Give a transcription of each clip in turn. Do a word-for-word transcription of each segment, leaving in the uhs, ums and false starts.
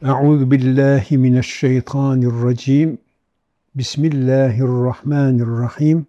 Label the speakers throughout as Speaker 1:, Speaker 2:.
Speaker 1: Euzu billahi mineşşeytanirracim. Bismillahirrahmanirrahim.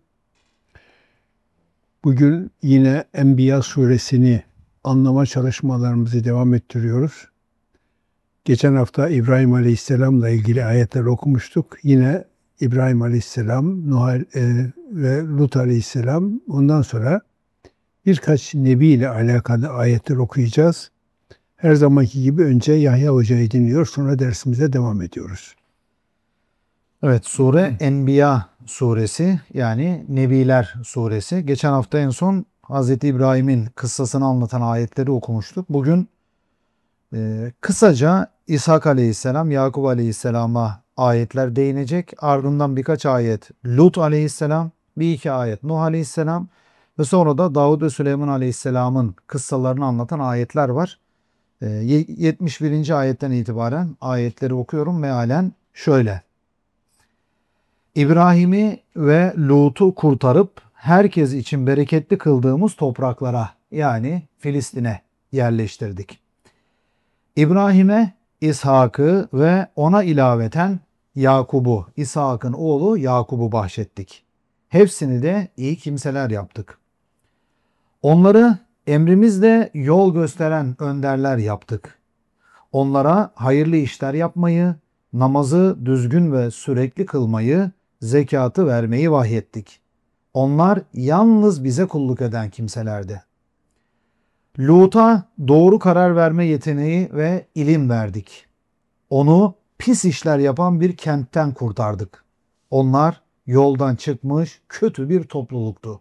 Speaker 1: Bugün yine Enbiya suresini anlama çalışmalarımızı devam ettiriyoruz. Geçen hafta İbrahim Aleyhisselam'la ilgili ayetler okumuştuk. Yine İbrahim Aleyhisselam, Nuh e, ve Lut Aleyhisselam, ondan sonra birkaç nebi ile alakalı ayetler okuyacağız. Her zamanki gibi önce Yahya Hoca'yı dinliyor, sonra dersimize devam ediyoruz.
Speaker 2: Evet, sure Enbiya suresi, yani Nebiler suresi. Geçen hafta en son Hazreti İbrahim'in kıssasını anlatan ayetleri okumuştuk. Bugün e, kısaca İshak Aleyhisselam, Yakup Aleyhisselam'a ayetler değinecek. Ardından birkaç ayet Lut Aleyhisselam, bir iki ayet Nuh Aleyhisselam ve sonra da Davud ve Süleyman Aleyhisselam'ın kıssalarını anlatan ayetler var. E, yetmiş birinci ayetten itibaren ayetleri okuyorum mealen şöyle. İbrahim'i ve Lut'u kurtarıp herkes için bereketli kıldığımız topraklara, yani Filistin'e yerleştirdik. İbrahim'e İshak'ı ve ona ilaveten Yakub'u, İshak'ın oğlu Yakub'u bahşettik. Hepsini de iyi kimseler yaptık. Onları emrimizle yol gösteren önderler yaptık. Onlara hayırlı işler yapmayı, namazı düzgün ve sürekli kılmayı, zekatı vermeyi vahyettik. Onlar yalnız bize kulluk eden kimselerdi. Lut'a doğru karar verme yeteneği ve ilim verdik. Onu pis işler yapan bir kentten kurtardık. Onlar yoldan çıkmış kötü bir topluluktu.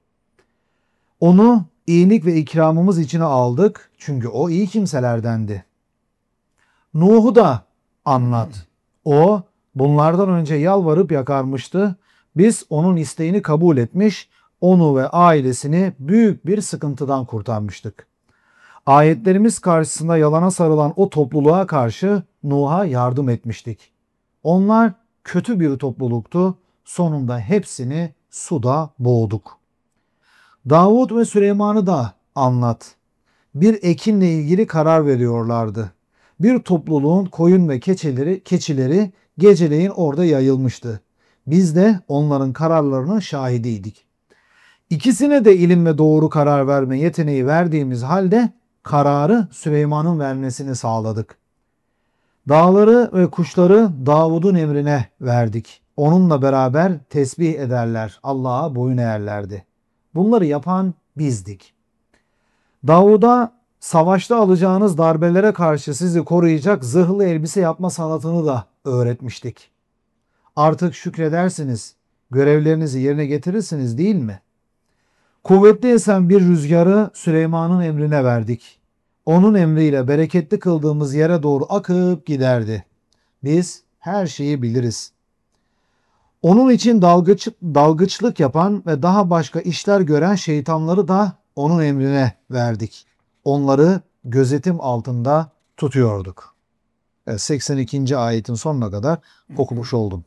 Speaker 2: Onu iyilik ve ikramımız içine aldık çünkü o iyi kimselerdendi. Nuh'u da anlat. O bunlardan önce yalvarıp yakarmıştı. Biz onun isteğini kabul etmiş, onu ve ailesini büyük bir sıkıntıdan kurtarmıştık. Ayetlerimiz karşısında yalana sarılan o topluluğa karşı Nuh'a yardım etmiştik. Onlar kötü bir topluluktu. Sonunda hepsini suda boğduk. Davud ve Süleyman'ı da anlat. Bir ekinle ilgili karar veriyorlardı. Bir topluluğun koyun ve keçileri, keçileri geceleyin orada yayılmıştı. Biz de onların kararlarının şahidiydik. İkisine de ilim ve doğru karar verme yeteneği verdiğimiz halde kararı Süleyman'ın vermesini sağladık. Dağları ve kuşları Davud'un emrine verdik. Onunla beraber tesbih ederler, Allah'a boyun eğerlerdi. Bunları yapan bizdik. Davud'a savaşta alacağınız darbelere karşı sizi koruyacak zırhlı elbise yapma sanatını da öğretmiştik. Artık şükredersiniz, görevlerinizi yerine getirirsiniz değil mi? Kuvvetli esen bir rüzgarı Süleyman'ın emrine verdik. Onun emriyle bereketli kıldığımız yere doğru akıp giderdi. Biz her şeyi biliriz. Onun için dalgıç, dalgıçlık yapan ve daha başka işler gören şeytanları da onun emrine verdik. Onları gözetim altında tutuyorduk. Evet, seksen ikinci ayetin sonuna kadar okumuş oldum.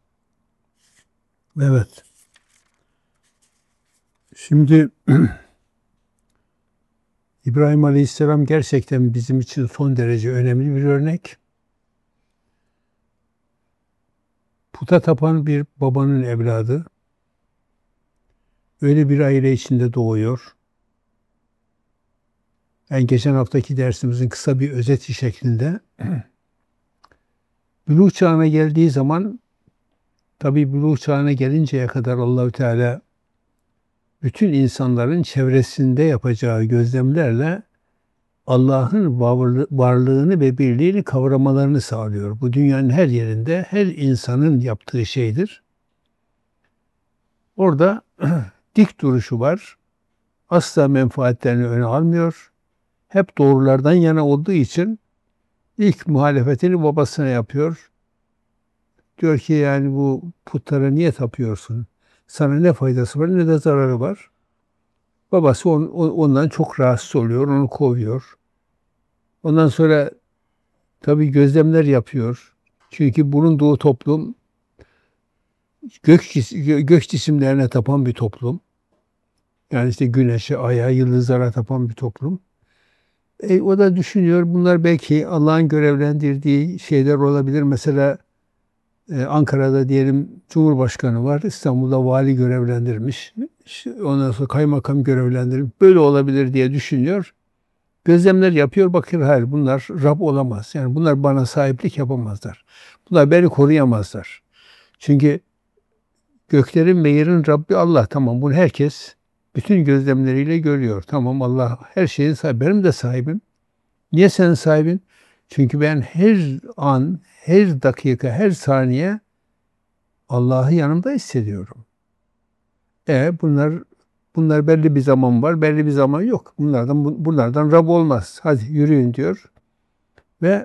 Speaker 1: Evet. Şimdi İbrahim Aleyhisselam gerçekten bizim için son derece önemli bir örnek. Puta tapan bir babanın evladı. Öyle bir aile içinde doğuyor. Yani geçen haftaki dersimizin kısa bir özeti şeklinde. Buluğ çağına geldiği zaman, tabii buluğ çağına gelinceye kadar Allahü Teala bütün insanların çevresinde yapacağı gözlemlerle Allah'ın varlığını ve birliğini kavramalarını sağlıyor. Bu dünyanın her yerinde her insanın yaptığı şeydir. Orada dik duruşu var. Asla menfaatlerini öne almıyor. Hep doğrulardan yana olduğu için ilk muhalefetini babasına yapıyor. Diyor ki yani bu putlara niye tapıyorsun? Sana ne faydası var ne de zararı var. Babası on, ondan çok rahatsız oluyor, onu kovuyor. Ondan sonra tabii gözlemler yapıyor. Çünkü bulunduğu toplum gök, gök cisimlerine tapan bir toplum. Yani işte güneşe, aya, yıldızlara tapan bir toplum. E, o da düşünüyor. Bunlar belki Allah'ın görevlendirdiği şeyler olabilir. Mesela e, Ankara'da diyelim Cumhurbaşkanı var. İstanbul'da vali görevlendirmiş. İşte ondan sonra kaymakam görevlendirmiş. Böyle olabilir diye düşünüyor. Gözlemler yapıyor. Bakıyor hayır bunlar Rab olamaz. Yani bunlar bana sahiplik yapamazlar. Bunlar beni koruyamazlar. Çünkü göklerin ve yerin Rabbi Allah. Tamam bunu herkes bütün gözlemleriyle görüyor. Tamam Allah her şeyin sahibi. Benim de sahibim. Niye sen sahibin? Çünkü ben her an, her dakika, her saniye Allah'ı yanımda hissediyorum. E bunlar bunlar belli bir zaman var, belli bir zaman yok. Bunlardan bunlardan Rab olmaz. Hadi yürüyün diyor. Ve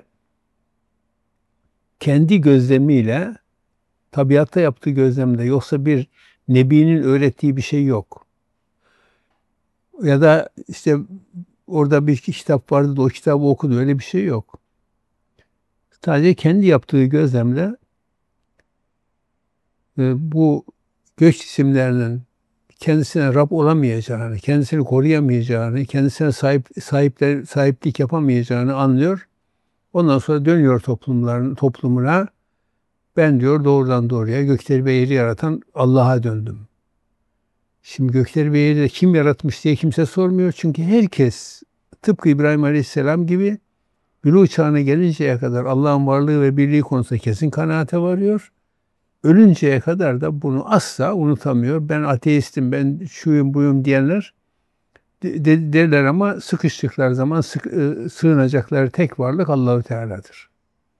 Speaker 1: kendi gözlemiyle tabiatta yaptığı gözlemde yoksa bir nebinin öğrettiği bir şey yok. Ya da işte orada bir kitap vardı da o kitabı okudu öyle bir şey yok. Sadece kendi yaptığı gözlemle e, bu göç cisimlerinin kendisine Rab olamayacağını, kendisini koruyamayacağını, kendisine sahip sahipler sahiplik yapamayacağını anlıyor. Ondan sonra dönüyor toplumların toplumuna. Ben diyor doğrudan doğruya gökleri ve yeri yaratan Allah'a döndüm. Şimdi gökleri ve yeri de kim yaratmış diye kimse sormuyor. Çünkü herkes tıpkı İbrahim Aleyhisselam gibi buluğ çağına gelinceye kadar Allah'ın varlığı ve birliği konusunda kesin kanaate varıyor. Ölünceye kadar da bunu asla unutamıyor. Ben ateistim, ben şuyum buyum diyenler de, derler ama sıkıştıkları zaman sık, e, sığınacakları tek varlık Allahu Teala'dır.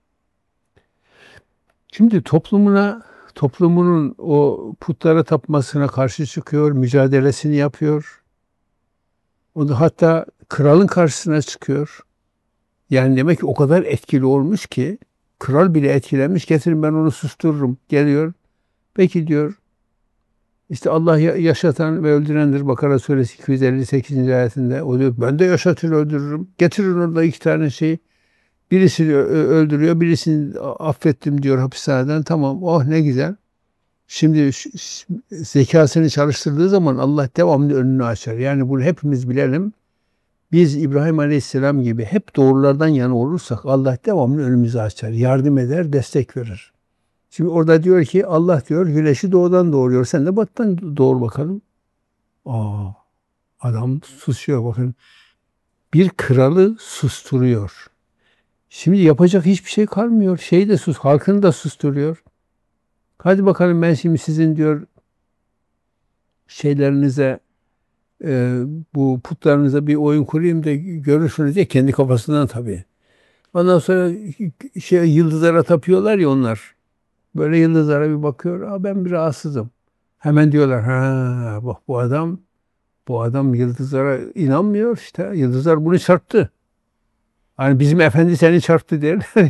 Speaker 1: Şimdi toplumuna, toplumunun o putlara tapmasına karşı çıkıyor, mücadelesini yapıyor. O da hatta kralın karşısına çıkıyor. Yani demek ki o kadar etkili olmuş ki kral bile etkilenmiş. Getirin ben onu sustururum. Geliyor. Peki diyor. İşte Allah yaşatan ve öldürendir. Bakara suresi iki yüz elli sekizinci ayetinde. O diyor ben de yaşatır öldürürüm. Getirin orada iki tane şey. Birisini öldürüyor, birisini affettim diyor hapishaneden. Tamam, oh ne güzel. Şimdi zekasını çalıştırdığı zaman Allah devamlı önünü açar. Yani bunu hepimiz bilelim. Biz İbrahim Aleyhisselam gibi hep doğrulardan yana olursak Allah devamlı önümüzü açar. Yardım eder, destek verir. Şimdi orada diyor ki Allah diyor güneşi doğudan doğuruyor. Sen de batıdan doğur bakalım. Aa, adam susuyor bakın. Bir kralı susturuyor. Şimdi yapacak hiçbir şey kalmıyor. Şeyi de sus, halkını da susturuyor. Hadi bakalım ben şimdi sizin diyor şeylerinize e, bu putlarınıza bir oyun kurayım da görürsünüz diye kendi kafasından tabii. Ondan sonra şey yıldızlara tapıyorlar ya onlar. Böyle yıldızlara bir bakıyor. Aa, ben bir rahatsızım. Hemen diyorlar ha bak bu adam bu adam yıldızlara inanmıyor işte. Yıldızlar bunu çarptı. Hani bizim efendi seni çarptı derler.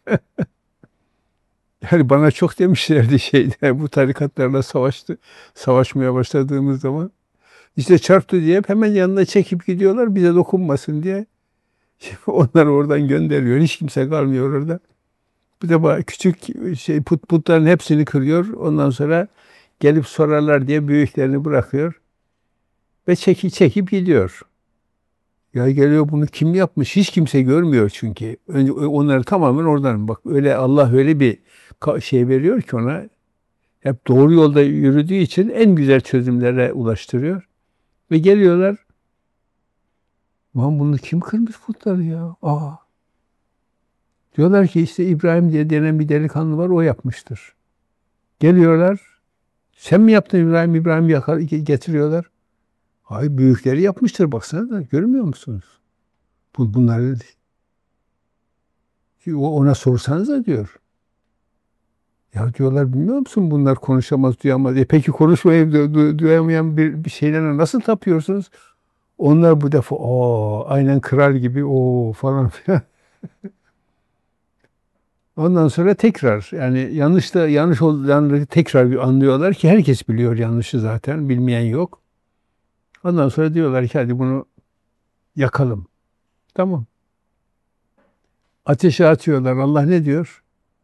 Speaker 1: Yani bana çok demişlerdi şeyde bu tarikatlarla savaştı. Savaşmaya başladığımız zaman. İşte çarptı diye hemen yanına çekip gidiyorlar bize dokunmasın diye. Şimdi onları oradan gönderiyor. Hiç kimse kalmıyor orada. Bu da küçük şey put putların hepsini kırıyor. Ondan sonra gelip sorarlar diye büyüklerini bırakıyor. Ve çekip çekip gidiyor. Ya geliyor bunu kim yapmış? Hiç kimse görmüyor çünkü. Önce onları tamamen oradan bak öyle Allah öyle bir şey veriyor ki ona hep doğru yolda yürüdüğü için en güzel çözümlere ulaştırıyor. Ve geliyorlar. Lan bunu kim kırmış putları ya? Aa. Diyorlar ki işte İbrahim diye denen bir delikanlı var o yapmıştır. Geliyorlar. Sen mi yaptın İbrahim? İbrahim yakar, getiriyorlar. Hayır büyükleri yapmıştır baksana da görmüyor musunuz? Bu, bunları ona sorsanız da diyor. Ya diyorlar bilmiyor musun bunlar konuşamaz duyamaz. E peki konuşmayıp du- du- duyamayan bir, bir şeylere nasıl tapıyorsunuz? Onlar bu defa o aynen kral gibi o falan filan. Ondan sonra tekrar yani yanlış da yanlış olanları tekrar bir anlıyorlar ki herkes biliyor yanlışı zaten bilmeyen yok. Ondan sonra diyorlar ki hadi bunu yakalım. Tamam. Ateşe atıyorlar. Allah ne diyor?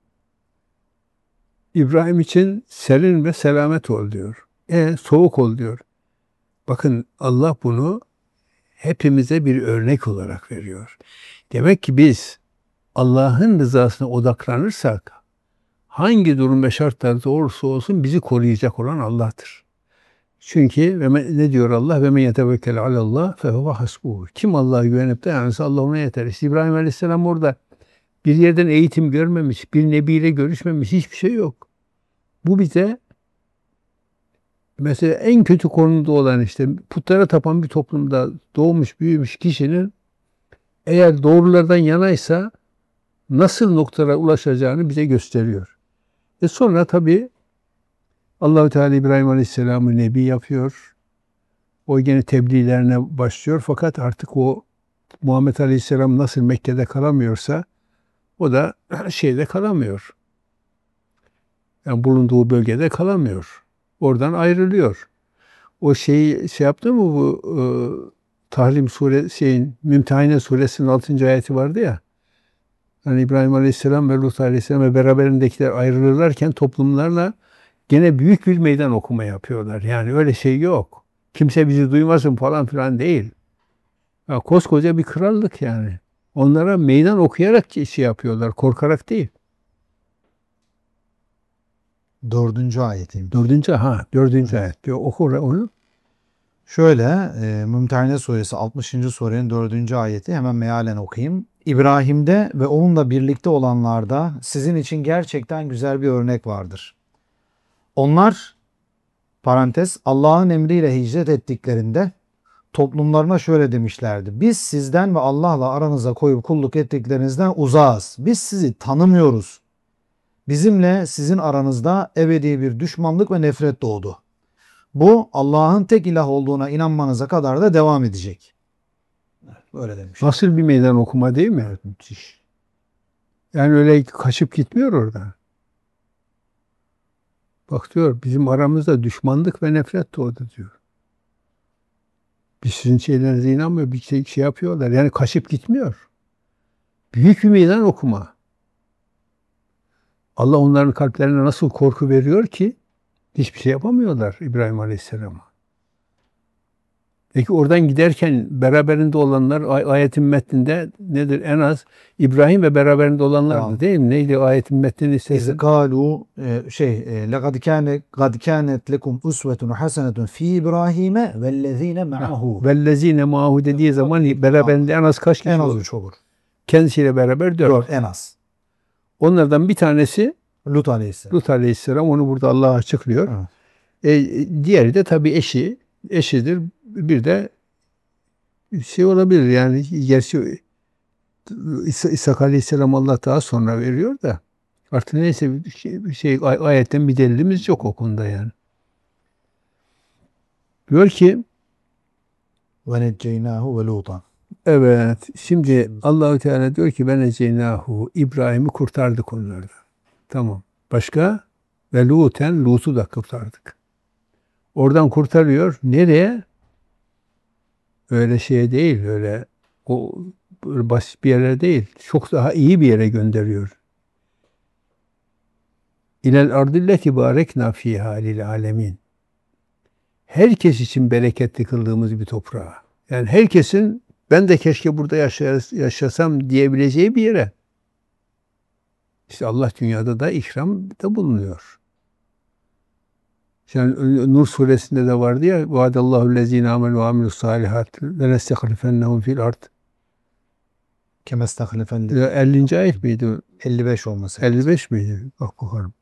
Speaker 1: İbrahim için serin ve selamet ol diyor. E soğuk ol diyor. Bakın Allah bunu hepimize bir örnek olarak veriyor. Demek ki biz Allah'ın rızasına odaklanırsak hangi durum ve şartlarda olursa olsun bizi koruyacak olan Allah'tır. Çünkü ve ne diyor Allah? Ve men yetevekkel alallah fehuve hasbuhu. Kim Allah'a güvenip dayanırsa Allah ona yeter. İşte İbrahim Aleyhisselam orada bir yerden eğitim görmemiş, bir nebiyle görüşmemiş, hiçbir şey yok. Bu bize mesela en kötü konumda olan işte putlara tapan bir toplumda doğmuş, büyümüş kişinin eğer doğrulardan yanaysa nasıl noktalara ulaşacağını bize gösteriyor. E sonra tabii Allah-u Teala İbrahim Aleyhisselam'ı nebi yapıyor. O gene tebliğlerine başlıyor. Fakat artık o Muhammed Aleyhisselam nasıl Mekke'de kalamıyorsa o da şeyde kalamıyor. Yani bulunduğu bölgede kalamıyor. Oradan ayrılıyor. O şeyi şey yaptı mı bu e, Tahrim sure şeyin Mümtehine suresinin altıncı ayeti vardı ya. Yani İbrahim Aleyhisselam ve Lut Aleyhisselam ve beraberindekiler ayrılırlarken toplumlarla gene büyük bir meydan okuma yapıyorlar. Yani öyle şey yok. Kimse bizi duymasın falan filan değil. Ya koskoca bir krallık yani. Onlara meydan okuyarak şey yapıyorlar. Korkarak değil.
Speaker 2: Dördüncü ayetiyim.
Speaker 1: Dördüncü ha. Dördüncü evet. ayet. Bir oku onu.
Speaker 2: Şöyle e, Mümtehine suresi altmışıncı surenin dördüncü ayeti hemen mealen okuyayım. İbrahim'de ve onunla birlikte olanlarda sizin için gerçekten güzel bir örnek vardır. Onlar parantez Allah'ın emriyle hicret ettiklerinde toplumlarına şöyle demişlerdi. Biz sizden ve Allah'la aranıza koyup kulluk ettiklerinizden uzağız. Biz sizi tanımıyoruz. Bizimle sizin aranızda ebedi bir düşmanlık ve nefret doğdu. Bu Allah'ın tek ilah olduğuna inanmanıza kadar da devam edecek. Böyle demiş.
Speaker 1: Nasıl bir meydan okuma değil mi? Evet, müthiş. Yani öyle kaçıp gitmiyor orada. Bak diyor bizim aramızda düşmanlık ve nefret doğdu diyor. Biz sizin şeylerinize inanmıyor. Bir şey, şey yapıyorlar. Yani kaçıp gitmiyor. Büyük bir meydan okuma. Allah onların kalplerine nasıl korku veriyor ki hiçbir şey yapamıyorlar İbrahim Aleyhisselam'a. Peki oradan giderken beraberinde olanlar ay- ayetin metninde nedir? En az İbrahim ve beraberinde olanlardı
Speaker 2: Tamam.
Speaker 1: değil mi? Neydi ayetin metnini istersen?
Speaker 2: İzkalu şey لَقَدْ كَانَ قَدْ كَانَتْ لَكُمْ أُسْوَةٌ حَسَنَةٌ فِي İbrahim'e وَالَّذ۪ينَ مَعَهُ.
Speaker 1: Vellezine maahu dediği zaman beraberinde en az kaç kişi
Speaker 2: En az
Speaker 1: olur?
Speaker 2: üç olur.
Speaker 1: Kendisiyle beraber dört.
Speaker 2: Dört en az.
Speaker 1: Onlardan bir tanesi
Speaker 2: Lut Aleyhisselam.
Speaker 1: Lut Aleyhisselam. Onu burada Allah açıklıyor.
Speaker 2: Evet.
Speaker 1: E, diğeri de tabii eşi. Eşidir. Bir de şey olabilir yani gerçi İsa, İsa Aleyhisselam Allah daha sonra veriyor da artık neyse bir şey, bir şey ay- ayetten bir delilimiz yok o konuda yani. Diyor ki
Speaker 2: وَنَجَّيْنَاهُ وَلُوطًا.
Speaker 1: evet şimdi Allahu Teala diyor ki ben eceynahu İbrahim'i kurtardık onlardan. Tamam. Başka? Ve Luten Lut'u da kurtardık. Oradan kurtarıyor. Nereye? Öyle şeye değil. Öyle o böyle basit bir yere değil. Çok daha iyi bir yere gönderiyor. İlel ardilleti barekna fiha lil alemin. Herkes için bereketli kıldığımız bir toprağa. Yani herkesin ben de keşke burada yaşas- yaşasam diyebileceği bir yere. İşte Allah dünyada da ikramda bulunuyor. Yani Nur suresinde de vardı ya vaadallahu lezine amel ve amilus salihat ve nestehlifennehum fil ard.
Speaker 2: Kemestahlefen
Speaker 1: ellinci ayet miydi?
Speaker 2: elli beş olması.
Speaker 1: elli beş miydi? Bak bakalım.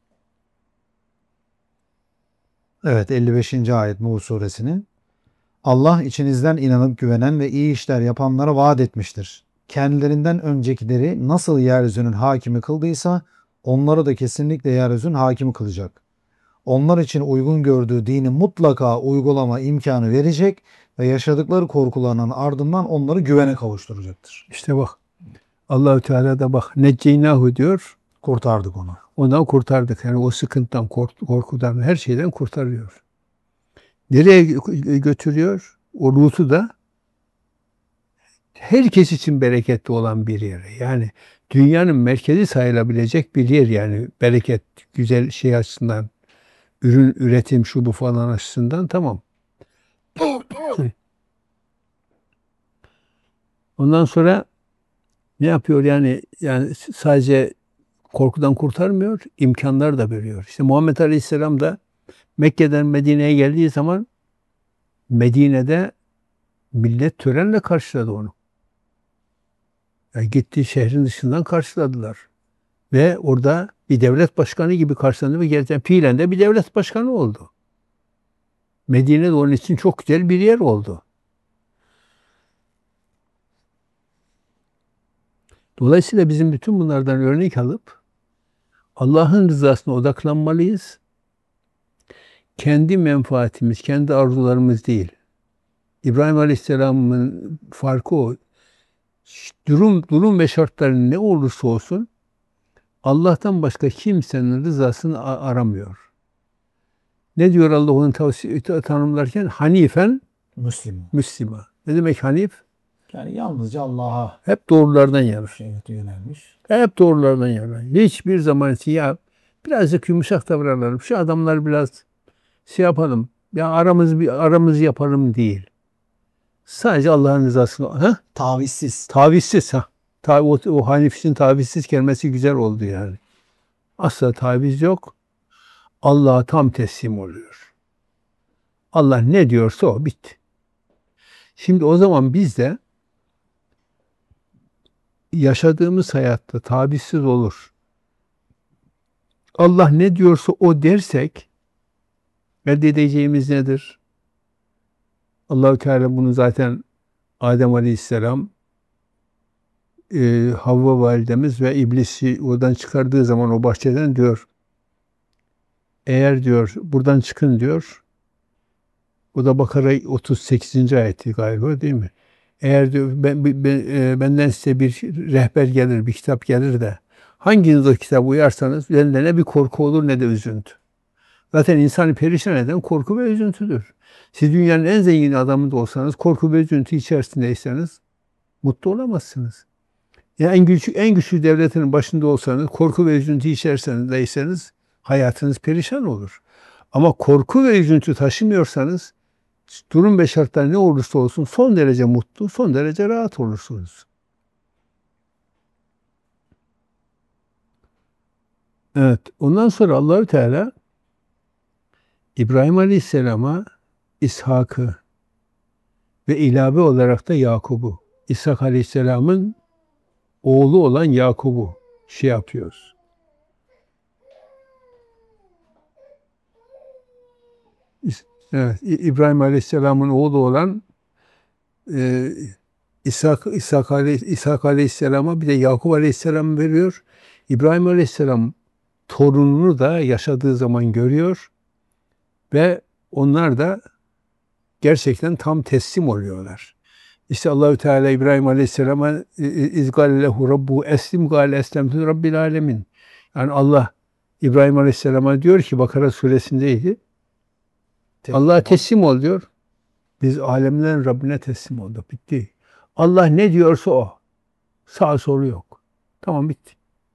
Speaker 2: Evet elli beşinci ayet Nur suresinin. Allah içinizden inanıp güvenen ve iyi işler yapanlara vaat etmiştir. Kendilerinden öncekileri nasıl yeryüzünün hakimi kıldıysa onları da kesinlikle yeryüzünün hakimi kılacak. Onlar için uygun gördüğü dini mutlaka uygulama imkanı verecek ve yaşadıkları korkularının ardından onları güvene kavuşturacaktır.
Speaker 1: İşte bak Allahü Teala da bak necceynahu diyor.
Speaker 2: Kurtardık onu.
Speaker 1: Ondan kurtardık. Yani o sıkıntıdan, korkudan, her şeyden kurtarıyor. Nereye götürüyor? O Lut'u da herkes için bereketli olan bir yere. Yani dünyanın merkezi sayılabilecek bir yer yani. Bereket, güzel şey açısından, ürün üretim şu bu falan açısından tamam. Ondan sonra ne yapıyor yani? Yani sadece korkudan kurtarmıyor, imkanlar da veriyor. İşte Muhammed Aleyhisselam da Mekke'den Medine'ye geldiği zaman Medine'de millet törenle karşıladı onu. Yani gitti şehrin dışından karşıladılar. Ve orada bir devlet başkanı gibi karşılandı ve gerçekten fiilen de bir devlet başkanı oldu. Medine de onun için çok güzel bir yer oldu. Dolayısıyla bizim bütün bunlardan örnek alıp Allah'ın rızasına odaklanmalıyız. Kendi menfaatimiz, kendi arzularımız değil. İbrahim Aleyhisselam'ın farkı o. Durum, durum ve şartların ne olursa olsun Allah'tan başka kimsenin rızasını aramıyor. Ne diyor Allah onun tavsiye tanımlarken? Hanifen
Speaker 2: Müslüman.
Speaker 1: Müslüman. Ne demek hanif?
Speaker 2: Yani yalnızca Allah'a
Speaker 1: hep doğrulardan yana.
Speaker 2: şeyhete yönelmiş.
Speaker 1: Hep doğrulardan yana. Hiçbir zaman için ya birazcık yumuşak davranalım. Şu adamlar biraz şey yapalım. Ya aramız bir aramızı yapalım değil. Sadece Allah'ın rızasını. Ha?
Speaker 2: Tavizsiz.
Speaker 1: Tavizsiz ha. Tabi o, o hanifsin tavizsiz kelimesi güzel oldu yani. Asla taviz yok. Allah'a tam teslim oluyor. Allah ne diyorsa o bitti. Şimdi o zaman biz de yaşadığımız hayatta tavizsiz olur. Allah ne diyorsa o dersek elde edeceğimiz nedir? Allah-u Teala bunu zaten Adem Aleyhisselam, e, Havva validemiz ve iblisi oradan çıkardığı zaman o bahçeden diyor, eğer diyor buradan çıkın diyor, o da Bakara otuz sekizinci ayeti galiba değil mi? Eğer diyor ben, ben, e, benden size bir rehber gelir, bir kitap gelir de hanginiz o kitaba uyarsanız üzerinde ne bir korku olur ne de üzüntü. Zaten insanı perişan eden korku ve üzüntüdür. Siz dünyanın en zengin adamı da olsanız, korku ve üzüntü içerisindeyseniz mutlu olamazsınız. Yani en güçlü, en güçlü devletin başında olsanız, korku ve üzüntü içerisindeyseniz hayatınız perişan olur. Ama korku ve üzüntü taşımıyorsanız, durum ve şartlar ne olursa olsun son derece mutlu, son derece rahat olursunuz. Evet, ondan sonra Allahü Teala İbrahim Aleyhisselam'a İshak'ı ve ilave olarak da Yakub'u, İshak Aleyhisselam'ın oğlu olan Yakub'u şey yapıyoruz. Evet, İbrahim Aleyhisselam'ın oğlu olan e, İshak, İshak, Aleyh, İshak Aleyhisselam'a bir de Yakub Aleyhisselam veriyor. İbrahim Aleyhisselam torununu da yaşadığı zaman görüyor ve onlar da gerçekten tam teslim oluyorlar. İşte Allahü Teala İbrahim Aleyhisselam'a izgâle lehu rabbu eslim gâle eslemtü rabbil alemin. Yani Allah İbrahim Aleyhisselam'a diyor ki Bakara suresindeydi. Allah'a teslim ol diyor. Biz alemlerin Rabbine teslim olduk. Bitti. Allah ne diyorsa o. Sağ solu yok. Tamam bitti.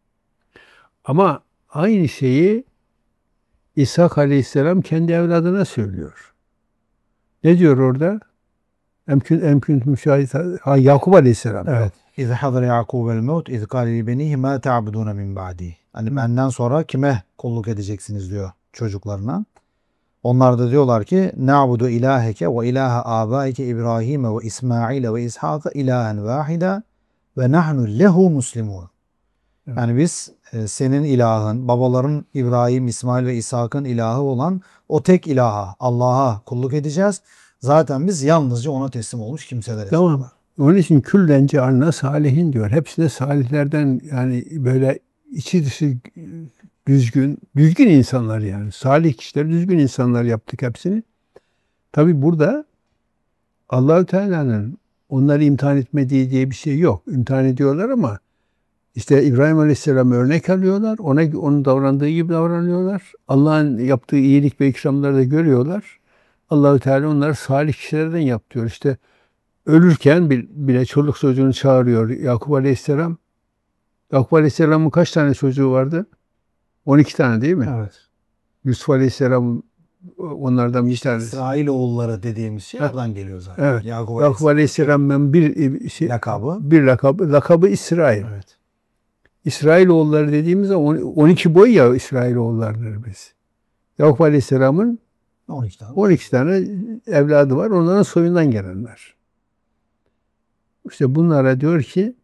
Speaker 1: Ama aynı şeyi İshak Aleyhisselam kendi evladına söylüyor. Ne diyor orada? Emkün emkün müşahit ha Yakub Aleyhisselam.
Speaker 2: Evet. İz hadara Yakub'el mevt iz kâle li benihi ma ta'budûne min ba'di. Hani benden sonra kime kulluk edeceksiniz diyor çocuklarına. Onlar da diyorlar ki na'budu ilaheke ve ilaha abaike İbrahim ve İsmail ve İshak ilahen vahida ve nahnu lehu muslimun. Evet. Yani biz e, senin ilahın, babaların İbrahim, İsmail ve İshak'ın ilahı olan o tek ilaha, Allah'a kulluk edeceğiz. Zaten biz yalnızca ona teslim olmuş kimseleriz.
Speaker 1: Tamam. Onun için küllen cealna salihin diyor. Hepsi de salihlerden yani böyle içi dışı düzgün, düzgün insanlar yani. Salih kişiler, düzgün insanlar yaptık hepsini. Tabi burada Allah-u Teala'nın onları imtihan etmediği diye bir şey yok. İmtihan ediyorlar ama işte İbrahim Aleyhisselam'ı örnek alıyorlar. Ona onun davrandığı gibi davranıyorlar. Allah'ın yaptığı iyilik ve ikramları da görüyorlar. Allah-u Teala onları salih kişilerden yap diyor. İşte ölürken bile çoluk çocuğunu çağırıyor Yakup Aleyhisselam. Yakup Aleyhisselam'ın kaç tane çocuğu vardı? on iki tane değil mi?
Speaker 2: Evet.
Speaker 1: Yusuf Aleyhisselam onlardan bir tanesi.
Speaker 2: İsrailoğulları dediğimiz şey
Speaker 1: Heh.
Speaker 2: oradan geliyor zaten.
Speaker 1: Evet.
Speaker 2: Yakup
Speaker 1: Yakup Aleyhisselam'ın bir şey,
Speaker 2: lakabı.
Speaker 1: bir lakabı, lakabı İsrail.
Speaker 2: Evet.
Speaker 1: İsrailoğulları dediğimiz zaman on iki boy ya İsrailoğullarıdır biz. Yakup Aleyhisselam'ın
Speaker 2: on iki tane.
Speaker 1: on iki tane evladı var. Onların soyundan gelenler. İşte bunlara diyor ki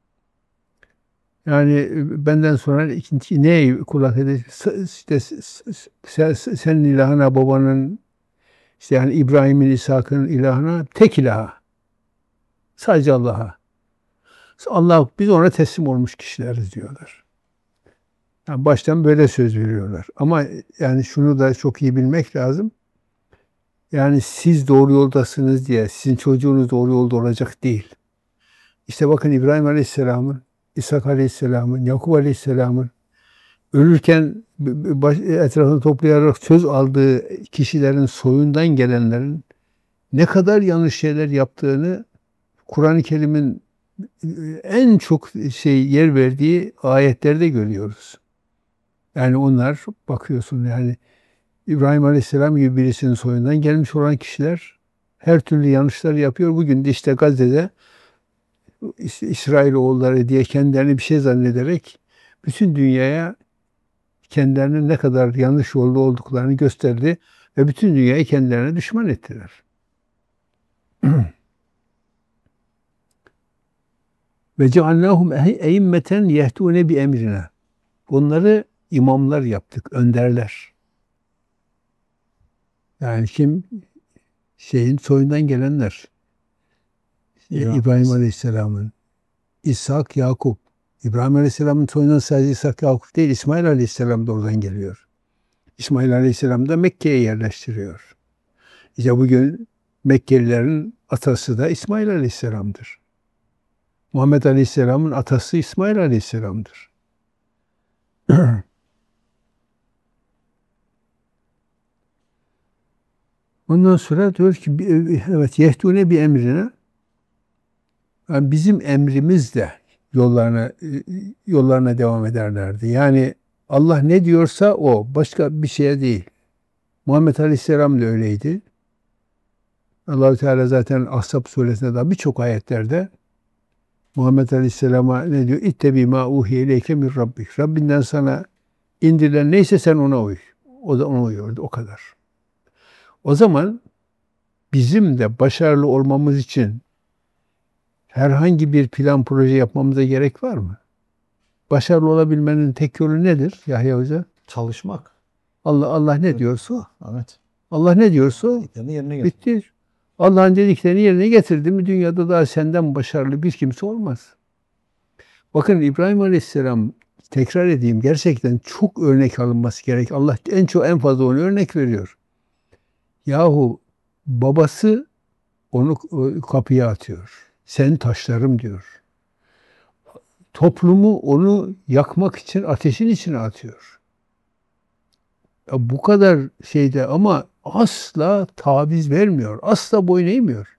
Speaker 1: yani benden sonra ikinci neye kulak edecek? İşte sen, senin ilahına, babanın işte yani İbrahim'in, İshak'ın ilahına, tek ilaha. Sadece Allah'a. Allah, biz ona teslim olmuş kişileriz diyorlar. Yani baştan böyle söz veriyorlar. Ama yani şunu da çok iyi bilmek lazım. Yani siz doğru yoldasınız diye sizin çocuğunuz doğru yolda olacak değil. İşte bakın İbrahim Aleyhisselam'ın, İshak Aleyhisselam'ın, Yakup Aleyhisselam'ın ölürken etrafını toplayarak söz aldığı kişilerin soyundan gelenlerin ne kadar yanlış şeyler yaptığını Kur'an-ı Kerim'in en çok şey yer verdiği ayetlerde görüyoruz. Yani onlar bakıyorsun yani İbrahim Aleyhisselam gibi birisinin soyundan gelmiş olan kişiler her türlü yanlışlar yapıyor. Bugün de işte Gazze'de İsrailoğulları diye kendilerini bir şey zannederek bütün dünyaya kendilerinin ne kadar yanlış yolda olduklarını gösterdi ve bütün dünyayı kendilerine düşman ettiler. Ve ceallâhum eimmeten yehtûne bi emrina. Onları imamlar yaptık, önderler. Yani kim? Şeyin soyundan gelenler. İbrahim, İbrahim Aleyhisselam'ın, İshak, Yakup. İbrahim Aleyhisselam'ın soyundan sadece İshak, Yakup değil, İsmail Aleyhisselam da oradan geliyor. İsmail Aleyhisselam da Mekke'ye yerleştiriyor. İşte bugün Mekkelilerin atası da İsmail Aleyhisselam'dır. Muhammed Aleyhisselam'ın atası İsmail Aleyhisselam'dır. Ondan sonra diyor ki evet yehdûne bi emrine, yani bizim emrimizle yollarına yollarına devam ederlerdi. Yani Allah ne diyorsa o, başka bir şeye değil. Muhammed Aleyhisselam da öyleydi. Allah-u Teala zaten Ahzab suresinde de birçok ayetlerde Muhammed Aleyhisselam'a ne diyor? İttebi ma uhiye ileyke min rabbik. Rabbinden sana indirilen neyse sen ona uy. O da ona uyuyordu. O kadar. O zaman bizim de başarılı olmamız için herhangi bir plan proje yapmamıza gerek var mı? Başarılı olabilmenin tek yolu nedir Yahya Hoca?
Speaker 2: Çalışmak.
Speaker 1: Allah Allah ne diyorsa.
Speaker 2: Evet.
Speaker 1: Allah ne diyorsa
Speaker 2: yerine getir.
Speaker 1: bitti. Allah'ın dediklerini yerine getirdi mi dünyada daha senden başarılı bir kimse olmaz. Bakın İbrahim Aleyhisselam, tekrar edeyim, gerçekten çok örnek alınması gerek. Allah en çok en fazla onu örnek veriyor. Yahu babası onu kapıya atıyor. Sen taşlarım diyor. Toplumu onu yakmak için ateşin içine atıyor. Ya bu kadar şeyde ama asla taviz vermiyor. Asla boyun eğmiyor.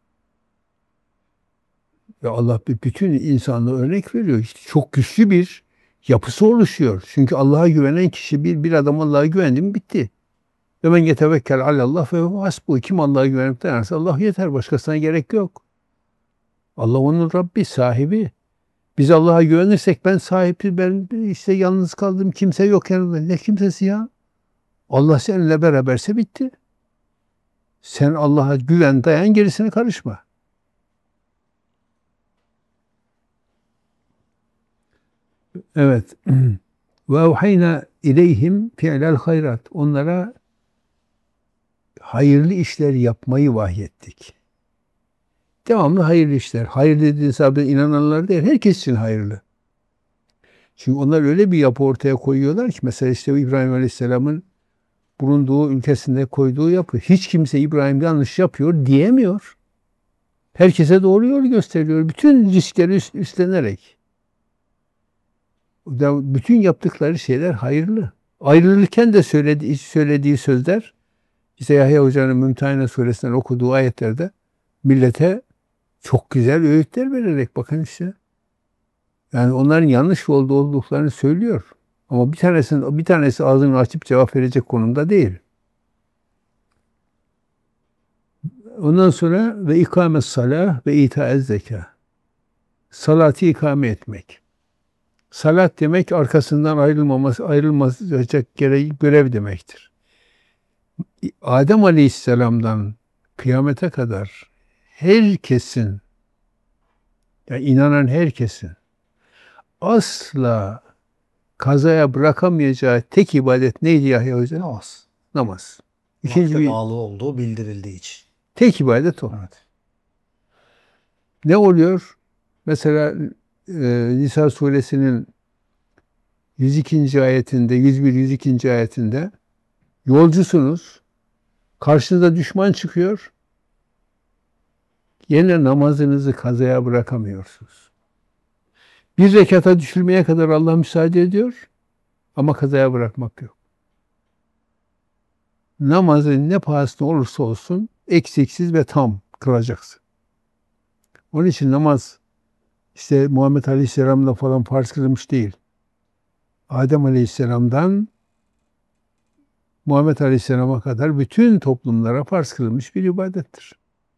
Speaker 1: Ya Allah bütün insanlığa örnek veriyor. İşte çok güçlü bir yapısı oluşuyor. Çünkü Allah'a güvenen kişi bir, bir adam Allah'a güvendi mi bitti. Ve men yetevekkel alallah ve hasbuh. Kim Allah'a güvenip dayanırsa Allah yeter. Başkasına gerek yok. Allah onun Rabbi, sahibi. Biz Allah'a güvenirsek ben sahibi, ben işte yalnız kaldım, kimse yok yanımda. Ne kimsesi ya? Allah seninle beraberse bitti. Sen Allah'a güven, dayan, gerisine karışma. Evet. Ve evhayna ileyhim fi'lel hayrat. Onlara hayırlı işler yapmayı vahyettik. Devamlı hayırlı işler. Hayır dediğiniz sadece inananlar değil, herkes için hayırlı. Çünkü onlar öyle bir yapı ortaya koyuyorlar ki mesela işte İbrahim Aleyhisselam'ın bulunduğu ülkesinde koyduğu yapı. Hiç kimse İbrahim yanlış yapıyor diyemiyor. Herkese doğru yol gösteriyor. Bütün riskleri üstlenerek. Bütün yaptıkları şeyler hayırlı. Ayrılırken de söylediği, söylediği sözler işte Yahya Hoca'nın Mümtehine Suresi'nden okuduğu ayetlerde millete çok güzel öğütler vererek bakın işte. Yani onların yanlış yolda olduklarını söylüyor. Ama bir tanesinin bir tanesi ağzını açıp cevap verecek konumda değil. Ondan sonra ve ikames salah ve itaez zeka. Salatı ikame etmek. Salat demek arkasından ayrılmaması, ayrılmayacak görev demektir. Adem Aleyhisselam'dan kıyamete kadar herkesin, yani inanan herkesin asla kazaya bırakamayacağı tek ibadet neydi Yahya Hoca?
Speaker 2: Namaz.
Speaker 1: Namaz.
Speaker 2: İkinci
Speaker 1: İkinci bir
Speaker 2: bağlı olduğu bildirildiği için.
Speaker 1: tek ibadet o.
Speaker 2: Evet.
Speaker 1: Ne oluyor? Mesela e, Nisa suresinin yüz ikinci ayetinde, yüz bir yüz ikinci ayetinde yolcusunuz. Karşınıza düşman çıkıyor. Yine namazınızı kazaya bırakamıyorsunuz. Bir rekata düşülmeye kadar Allah müsaade ediyor ama kazaya bırakmak yok. Namazı ne pahasına olursa olsun eksiksiz ve tam kılacaksın. Onun için namaz işte Muhammed Aleyhisselam'da falan farz kılınmış değil. Adem Aleyhisselam'dan Muhammed Aleyhisselam'a kadar bütün toplumlara farz kılınmış bir ibadettir.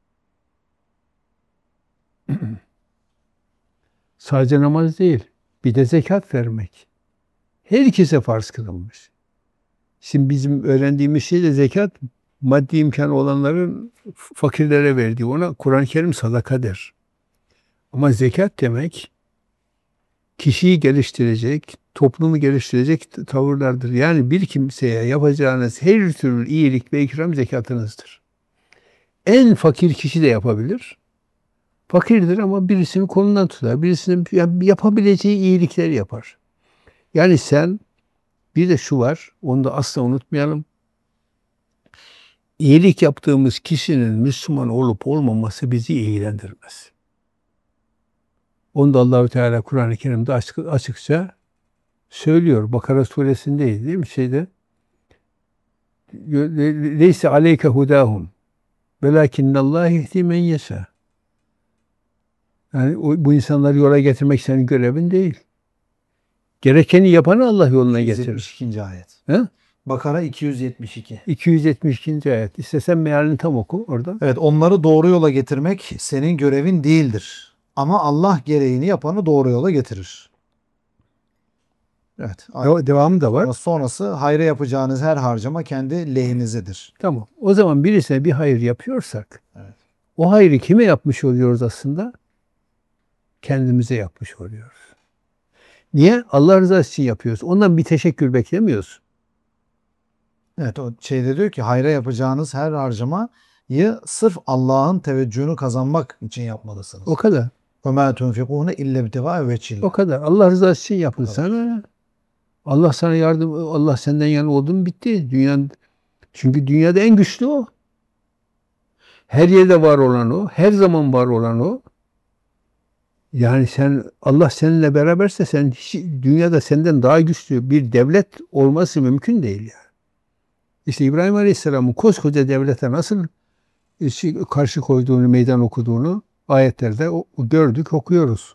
Speaker 1: Sadece namaz değil, bir de zekat vermek. Herkese farz kılınmış. Şimdi bizim öğrendiğimiz şey de zekat, maddi imkanı olanların fakirlere verdiği, ona Kur'an-ı Kerim sadaka der. Ama zekat demek, kişiyi geliştirecek, toplumu geliştirecek tavırlardır. Yani bir kimseye yapacağınız her türlü iyilik ve ikram zekatınızdır. En fakir kişi de yapabilir. Fakirdir ama birisinin kolundan tutar, birisinin yapabileceği iyilikleri yapar. Yani sen, bir de şu var, onu da asla unutmayalım. İyilik yaptığımız kişinin Müslüman olup olmaması bizi ilgilendirmez. Onu da Allah-u Teala Kur'an-ı Kerim'de açık, açıkça söylüyor. Bakara suresindeydi değil mi şeyde? Leyse aleyke hudahum velakinnallâhi yehdi men yeşâ. Yani o, bu insanları yola getirmek senin görevin değil. Gerekeni yapanı Allah yoluna getirir.
Speaker 2: iki yüz yetmiş ikinci ayet.
Speaker 1: He?
Speaker 2: Bakara iki yüz yetmiş iki.
Speaker 1: iki yüz yetmiş ikinci ayet. İstesen mealini tam oku orada.
Speaker 2: Evet, onları doğru yola getirmek senin görevin değildir. Ama Allah gereğini yapanı doğru yola getirir. Evet.
Speaker 1: Deva- Devamı da var.
Speaker 2: Ama sonrası hayra yapacağınız her harcama kendi lehinizedir.
Speaker 1: Tamam. O zaman birisine bir hayır yapıyorsak,
Speaker 2: Evet.
Speaker 1: o hayrı kime yapmış oluyoruz aslında? Kendimize yapmış oluyoruz. Niye? Allah rızası için yapıyoruz. Ondan bir teşekkür beklemiyoruz.
Speaker 2: Evet, o şeyde diyor ki hayra yapacağınız her harcamayı sırf Allah'ın teveccühünü kazanmak için yapmalısınız.
Speaker 1: O kadar.
Speaker 2: وَمَا تُنْفِقُونَ اِلَّا بِتِغَاءَ وَجْهِ
Speaker 1: O kadar. Allah rızası için yapın
Speaker 2: O kadar.
Speaker 1: sana. Allah sana yardım, Allah senden yana oldu mu bitti. Dünyanın, çünkü dünyada en güçlü o. Her yerde var olan o. Her zaman var olan o. Yani sen, Allah seninle beraberse sen hiç, dünyada senden daha güçlü bir devlet olması mümkün değil yani. İşte İbrahim Aleyhisselam'ın koskoca devlete nasıl karşı koyduğunu, meydan okuduğunu ayetlerde gördük, okuyoruz.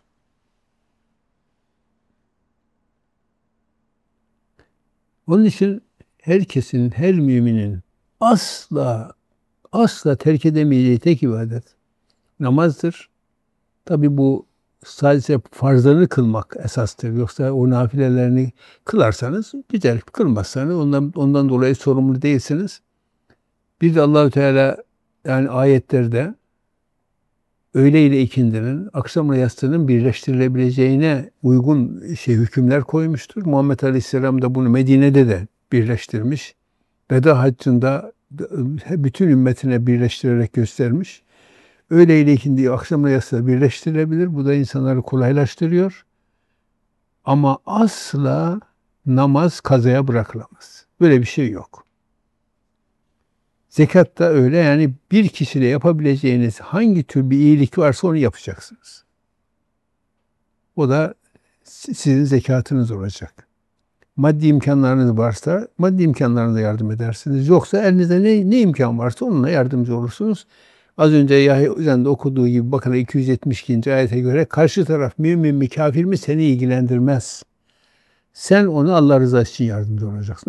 Speaker 1: Onun için herkesin, her müminin asla, asla terk edemeyeceği tek ibadet namazdır. Tabi bu sadece farzlarını kılmak esastır. Yoksa o nafilelerini kılarsanız güzel, kılmazsanız ondan, ondan dolayı sorumlu değilsiniz. Bir de Allah-u Teala yani ayetlerde öğle ile ikindinin, akşamla yatsının birleştirilebileceğine uygun şey hükümler koymuştur. Muhammed Aleyhisselam da bunu Medine'de de birleştirmiş. Veda haccında bütün ümmetine birleştirerek göstermiş. Öğle ile ikindi, akşamla yatsı birleştirilebilir. Bu da insanları kolaylaştırıyor. Ama asla namaz kazaya bırakılamaz. Böyle bir şey yok. Zekat da öyle, yani bir kişiyle yapabileceğiniz hangi tür bir iyilik varsa onu yapacaksınız. O da sizin zekatınız olacak. Maddi imkanlarınız varsa maddi imkanlarınızla yardım edersiniz. Yoksa elinizde ne, ne imkan varsa onunla yardımcı olursunuz. Az önce Yahya üzerinde okuduğu gibi Bakara iki yüz yetmiş ikinci ayete göre karşı taraf mümin mi kafir mi seni ilgilendirmez. Sen onu Allah rızası için yardımcı olacaksın. O kadar.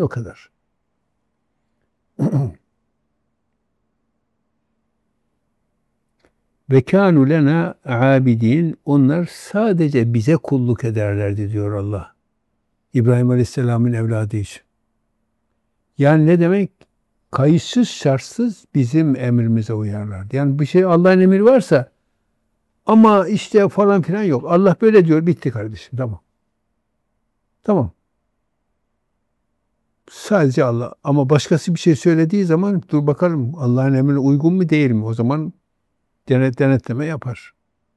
Speaker 1: Ve kânû lenâ âbidîn. Onlar sadece bize kulluk ederlerdi diyor Allah. İbrahim Aleyhisselam'ın evladı için. Yani ne demek? Kayıtsız şartsız bizim emrimize uyarlardı. Yani bir şey Allah'ın emri varsa ama işte falan filan yok. Allah böyle diyor. Bitti kardeşim. Tamam. Tamam. Sadece Allah. Ama başkası bir şey söylediği zaman dur bakalım Allah'ın emrine uygun mu değil mi? O zaman denet, denetleme yapar.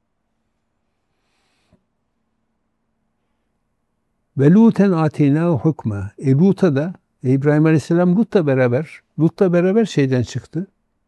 Speaker 1: Ve Luten ateyna hukma. E Lut'a da e İbrahim Aleyhisselam Lut'la beraber Lut'la beraber şeyden çıktı.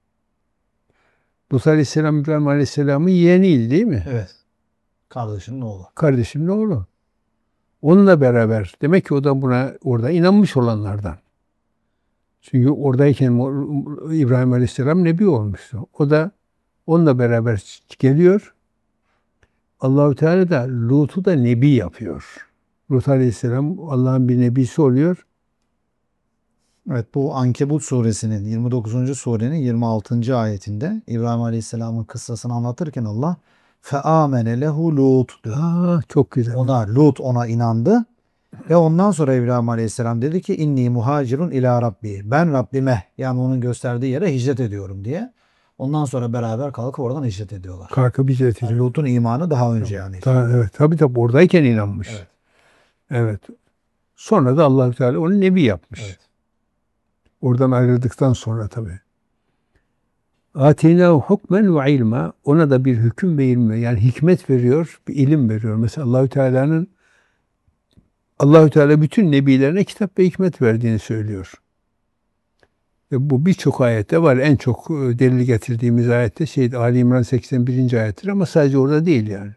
Speaker 1: Lut Aleyhisselam İbrahim Aleyhisselam'ın yeğeniydi değil mi?
Speaker 2: Evet. Kardeşinin oğlu.
Speaker 1: Kardeşimin oğlu. Onunla beraber. Demek ki o da buna orada inanmış olanlardan. Çünkü oradayken İbrahim Aleyhisselam nebi olmuştu. O da onunla beraber geliyor. Allahu Teala da Lut'u da nebi yapıyor. Lut Aleyhisselam Allah'ın bir nebisi oluyor.
Speaker 2: Evet, bu Ankebut suresinin yirmi dokuzuncu surenin yirmi altıncı ayetinde İbrahim Aleyhisselam'ın kıssasını anlatırken Allah feamene lehu Lut diyor.
Speaker 1: Aa, çok güzel.
Speaker 2: Ona Lut ona inandı ve ondan sonra İbrahim Aleyhisselam dedi ki inni muhacirun ila Rabbi. Ben Rabbime, yani onun gösterdiği yere hicret ediyorum diye. Ondan sonra beraber kalkıp oradan hicret ediyorlar.
Speaker 1: Kalkıp hicret ediyor.
Speaker 2: Yani Lut'un imanı daha önce yani.
Speaker 1: Daha, evet. Tabii tabii oradayken inanmış.
Speaker 2: Evet.
Speaker 1: Evet. Sonra da Allah Teala onu nebi yapmış.
Speaker 2: Evet.
Speaker 1: Oradan ayrıldıktan sonra tabii. Ateynahu hukmen ve ilma. Ona da bir hüküm ve ilmi, yani hikmet veriyor, bir ilim veriyor. Mesela Allahü Teala'nın Allahü Teala bütün nebilerine kitap ve hikmet verdiğini söylüyor. Ve bu birçok ayette var. En çok delil getirdiğimiz ayette şey Ali İmran seksen birinci ayettir ama sadece orada değil yani.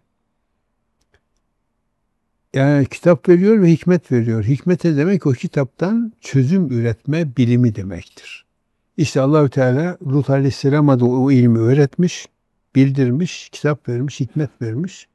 Speaker 1: Yani kitap veriyor ve hikmet veriyor. Hikmet ne demek? O kitaptan çözüm üretme bilimi demektir. İşte Allahü Teala Lut Aleyhisselam'a da o ilmi öğretmiş, bildirmiş, kitap vermiş, hikmet vermiş.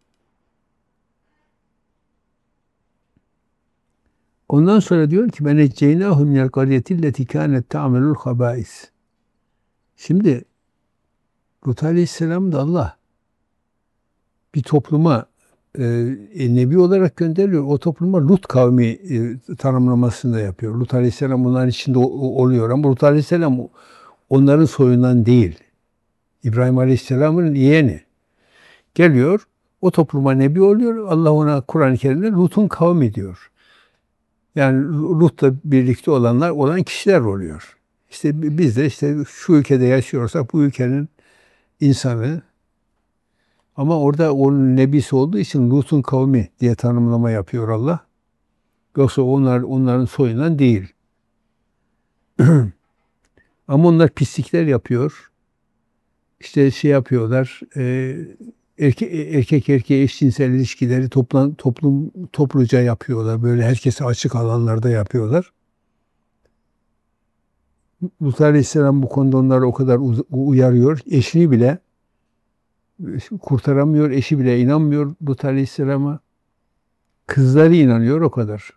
Speaker 1: Ondan sonra diyor ki ben ecceynâhu minel qaryetilleti kânet ta'melul habâis. Şimdi Lut Aleyhisselam da Allah bir topluma e, nebi olarak gönderiyor. O topluma Lut kavmi e, tanımlamasını da yapıyor. Lut Aleyhisselam bunların içinde o, o, oluyor ama Lut Aleyhisselam onların soyundan değil. İbrahim Aleyhisselam'ın yeğeni. Geliyor, o topluma nebi oluyor. Allah ona Kur'an-ı Kerim'de Lut'un kavmi diyor. Yani Lut'la birlikte olanlar olan kişiler oluyor. İşte biz de işte şu ülkede yaşıyorsak bu ülkenin insanı, ama orada onun nebisi olduğu için Lut'un kavmi diye tanımlama yapıyor Allah. Yoksa onlar onların soyundan değil. Ama onlar pislikler yapıyor. İşte şey yapıyorlar. E, erkek, erkek erkeğe eşcinsel ilişkileri toplan, toplum topluca yapıyorlar. Böyle herkese açık alanlarda yapıyorlar. Lut Aleyhisselam bu konuda onları o kadar uyarıyor. Eşini bile kurtaramıyor. Eşi bile inanmıyor Lut Aleyhisselam'a. Kızları inanıyor o kadar.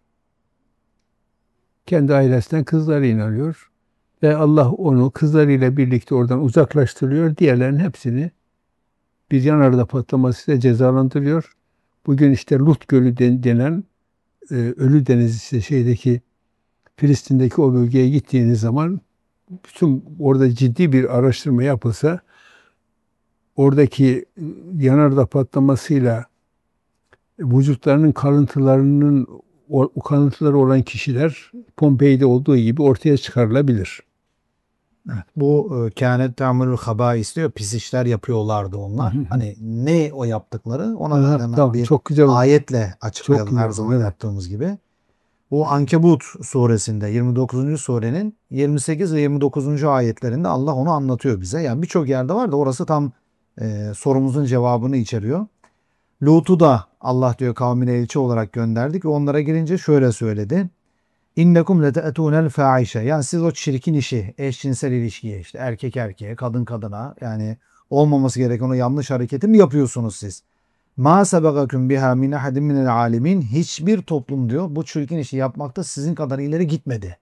Speaker 1: Kendi ailesinden kızları inanıyor. Ve Allah onu kızlarıyla birlikte oradan uzaklaştırıyor. Diğerlerinin hepsini bir yanardağ patlamasıyla cezalandırıyor. Bugün işte Lut Gölü denen e, Ölü Deniz, işte şeydeki Filistin'deki o bölgeye gittiğiniz zaman bütün orada ciddi bir araştırma yapılsa oradaki yanardağ patlamasıyla vücutlarının kalıntılarının o kalıntıları olan kişiler Pompei'de olduğu gibi ortaya çıkarılabilir.
Speaker 2: Evet, bu e, kânet ta'melul habâis diyor. Pis işler yapıyorlardı onlar.
Speaker 1: Hı hı.
Speaker 2: Hani ne o yaptıkları ona
Speaker 1: Ha,
Speaker 2: hemen
Speaker 1: tamam,
Speaker 2: bir
Speaker 1: çok güzel oldu.
Speaker 2: ayetle açıklayalım
Speaker 1: Çok güzel
Speaker 2: her
Speaker 1: oldu,
Speaker 2: zaman
Speaker 1: evet.
Speaker 2: yaptığımız gibi. Bu Ankebut suresinde yirmi dokuzuncu surenin yirmi sekiz ve yirmi dokuzuncu ayetlerinde Allah onu anlatıyor bize. Yani birçok yerde var da orası tam e, sorumuzun cevabını içeriyor. Lut'u da Allah diyor kavmine elçi olarak gönderdik ve onlara gelince şöyle söyledi. İnnekum lete'tunel fâişe. Yani siz o çirkin işi, eşcinsel ilişkiye, işte erkek erkeğe, kadın kadına, yani olmaması gereken o yanlış hareketi mi yapıyorsunuz siz? Ma sebagakum biha min ahadin minel alemin. Hiçbir toplum diyor bu çirkin işi yapmakta sizin kadar ileri gitmedi.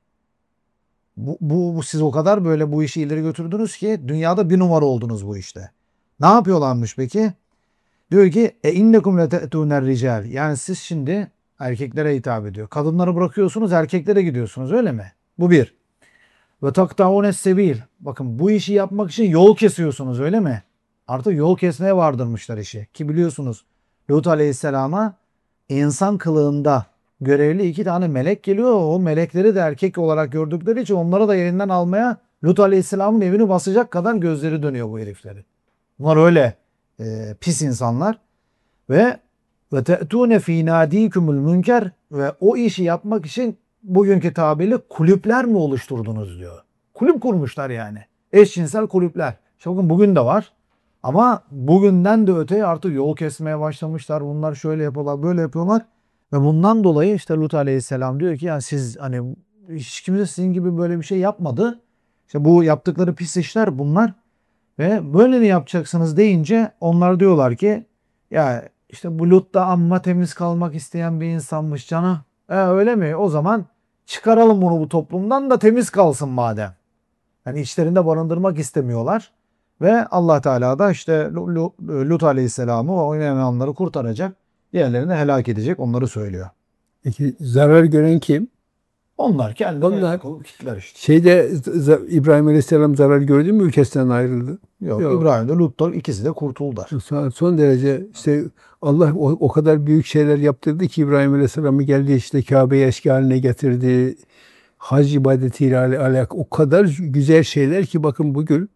Speaker 2: Bu, bu, bu siz o kadar böyle bu işi ileri götürdünüz ki dünyada bir numara oldunuz bu işte. Ne yapıyorlarmış peki? Diyor ki e innekum lete'tuner rical. Yani siz şimdi erkeklere hitap ediyor. Kadınları bırakıyorsunuz, erkeklere gidiyorsunuz, öyle mi? Bu bir. Ve taktaunes sebil. Bakın bu işi yapmak için yol kesiyorsunuz, öyle mi? Artık yol kesmeye vardırmışlar işi. Ki biliyorsunuz Lut Aleyhisselam'a insan kılığında görevli iki tane melek geliyor. O melekleri de erkek olarak gördükleri için onları da yerinden almaya Lut Aleyhisselam'ın evini basacak kadar gözleri dönüyor bu heriflerin. Bunlar öyle e, pis insanlar. Ve ve te'tune fî nâdîkumul münker, ve o işi yapmak için bugünkü tabirle kulüpler mi oluşturdunuz diyor. Kulüp kurmuşlar yani. Eşcinsel kulüpler. İşte bakın bugün de var. Ama bugünden de öteye artık yol kesmeye başlamışlar. Bunlar şöyle yapıyorlar, böyle yapıyorlar. Ve bundan dolayı işte Lut Aleyhisselam diyor ki ya siz hani hiç kimse sizin gibi böyle bir şey yapmadı. İşte bu yaptıkları pis işler bunlar. Ve böyle mi yapacaksınız deyince onlar diyorlar ki ya işte bu Lut da amma temiz kalmak isteyen bir insanmış cana. E öyle mi? O zaman çıkaralım bunu bu toplumdan da temiz kalsın madem. Yani içlerinde barındırmak istemiyorlar. Ve Allah Teala da işte Lu- Lu- Lut Aleyhisselam'ı ve oynayanları kurtaracak. Diğerlerini helak edecek, onları söylüyor.
Speaker 1: Peki zarar gören kim?
Speaker 2: Onlar kendileri
Speaker 1: Onlar
Speaker 2: helak olup gittiler işte.
Speaker 1: şeyde z- z- İbrahim Aleyhisselam zarar gördü mü ülkesinden ayrıldı?
Speaker 2: Yok,
Speaker 1: Yok.
Speaker 2: İbrahim de Lut da ikisi de kurtuldular.
Speaker 1: Son, son derece işte Allah o, o kadar büyük şeyler yaptırdı ki İbrahim Aleyhisselam'ı geldi işte Kabe'yi eski haline getirdi. Hac ibadetiyle al- alakalı o kadar güzel şeyler ki bakın bugün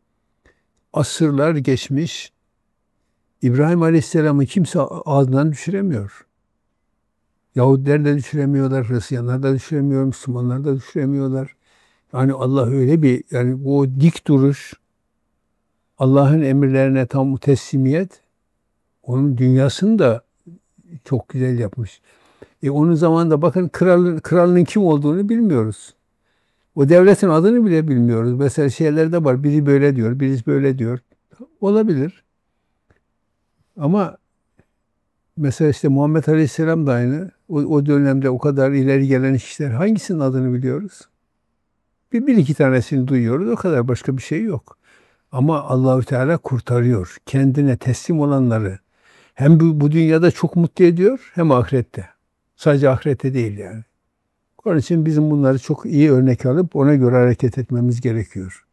Speaker 1: asırlar geçmiş İbrahim Aleyhisselam'ı kimse ağzından düşüremiyor. Yahudiler de düşüremiyorlar, Hristiyanlar da düşüremiyor, Müslümanlar da düşüremiyorlar. Yani Allah öyle bir yani bu dik duruş, Allah'ın emirlerine tam teslimiyet, onun dünyasını da çok güzel yapmış. E onun zamanında bakın kralın, kralının kim olduğunu bilmiyoruz. O devletin adını bile bilmiyoruz. Mesela şeylerde var. Biri böyle diyor, birisi böyle diyor. Olabilir. Ama mesela işte Muhammed Aleyhisselam da aynı. O, o dönemde o kadar ileri gelen kişiler hangisinin adını biliyoruz? Bir, bir iki tanesini duyuyoruz. O kadar başka bir şey yok. Ama Allahü Teala kurtarıyor. Kendine teslim olanları hem bu, bu dünyada çok mutlu ediyor hem ahirette. Sadece ahirette değil yani. Onun için bizim bunları çok iyi örnek alıp ona göre hareket etmemiz gerekiyor.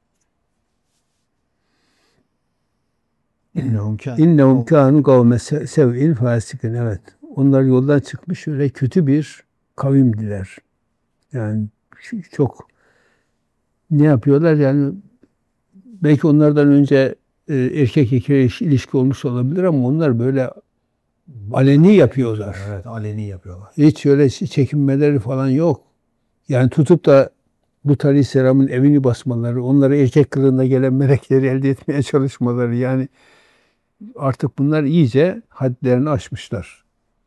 Speaker 2: İnnehum kâ-
Speaker 1: İnnehum kânu kavme se- sev'in fâsikin. Evet. Onlar yoldan çıkmış öyle kötü bir kavimdiler. Yani çok ne yapıyorlar yani belki onlardan önce e, erkek erkeğe ilişki olmuş olabilir ama onlar böyle aleni yapıyorlar.
Speaker 2: Evet, aleni yapıyorlar.
Speaker 1: Hiç öyle çekinmeleri falan yok. Yani tutup da Lut Aleyhisselam'ın evini basmaları, onlara erkek kılığında gelen melekleri elde etmeye çalışmaları yani artık bunlar iyice hadlerini aşmışlar.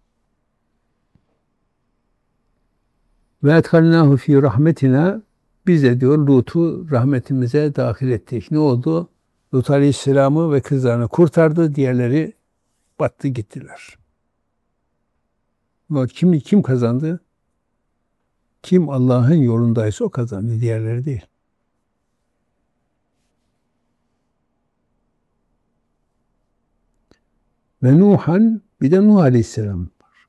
Speaker 1: Ve etkalnahu fi rahmetina biz de diyor Lut'u rahmetimize dahil ettik. Ne oldu? Lut Aleyhisselam'ı ve kızlarını kurtardı. Diğerleri battı gittiler. Ama kim kim kazandı? Kim Allah'ın yolundaysa o kazandı. Diğerleri değil. Ve Nuhan bir de Nuh Aleyhisselam var.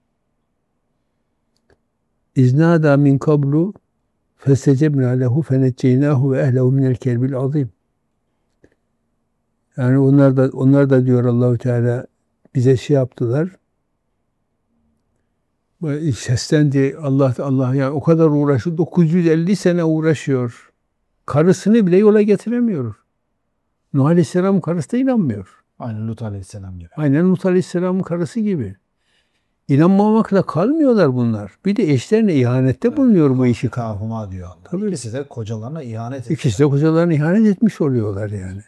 Speaker 1: İznâdâ min kablu festecebnâ lehu fenecceynâhu ve ehlehu minel kerbil azîm. Yani onlar da onlar da diyor Allahu Teala bize şey yaptılar. Böyle seslendi Allah Allah ya o kadar uğraşıyor. dokuz yüz elli sene uğraşıyor. Karısını bile yola getiremiyor. Nuh Aleyhisselam'ın karısı da inanmıyor.
Speaker 2: Aynen Lut Aleyhisselam gibi.
Speaker 1: Aynen Lut Aleyhisselam'ın karısı gibi. İnanmamakla kalmıyorlar bunlar. Bir de eşlerine ihanette bulunuyor bu işi.
Speaker 2: Kahuma diyor.
Speaker 1: Tabii.
Speaker 2: İkisi de kocalarına ihanet ediyor.
Speaker 1: İkisi de kocalarına ihanet etmiş oluyorlar yani.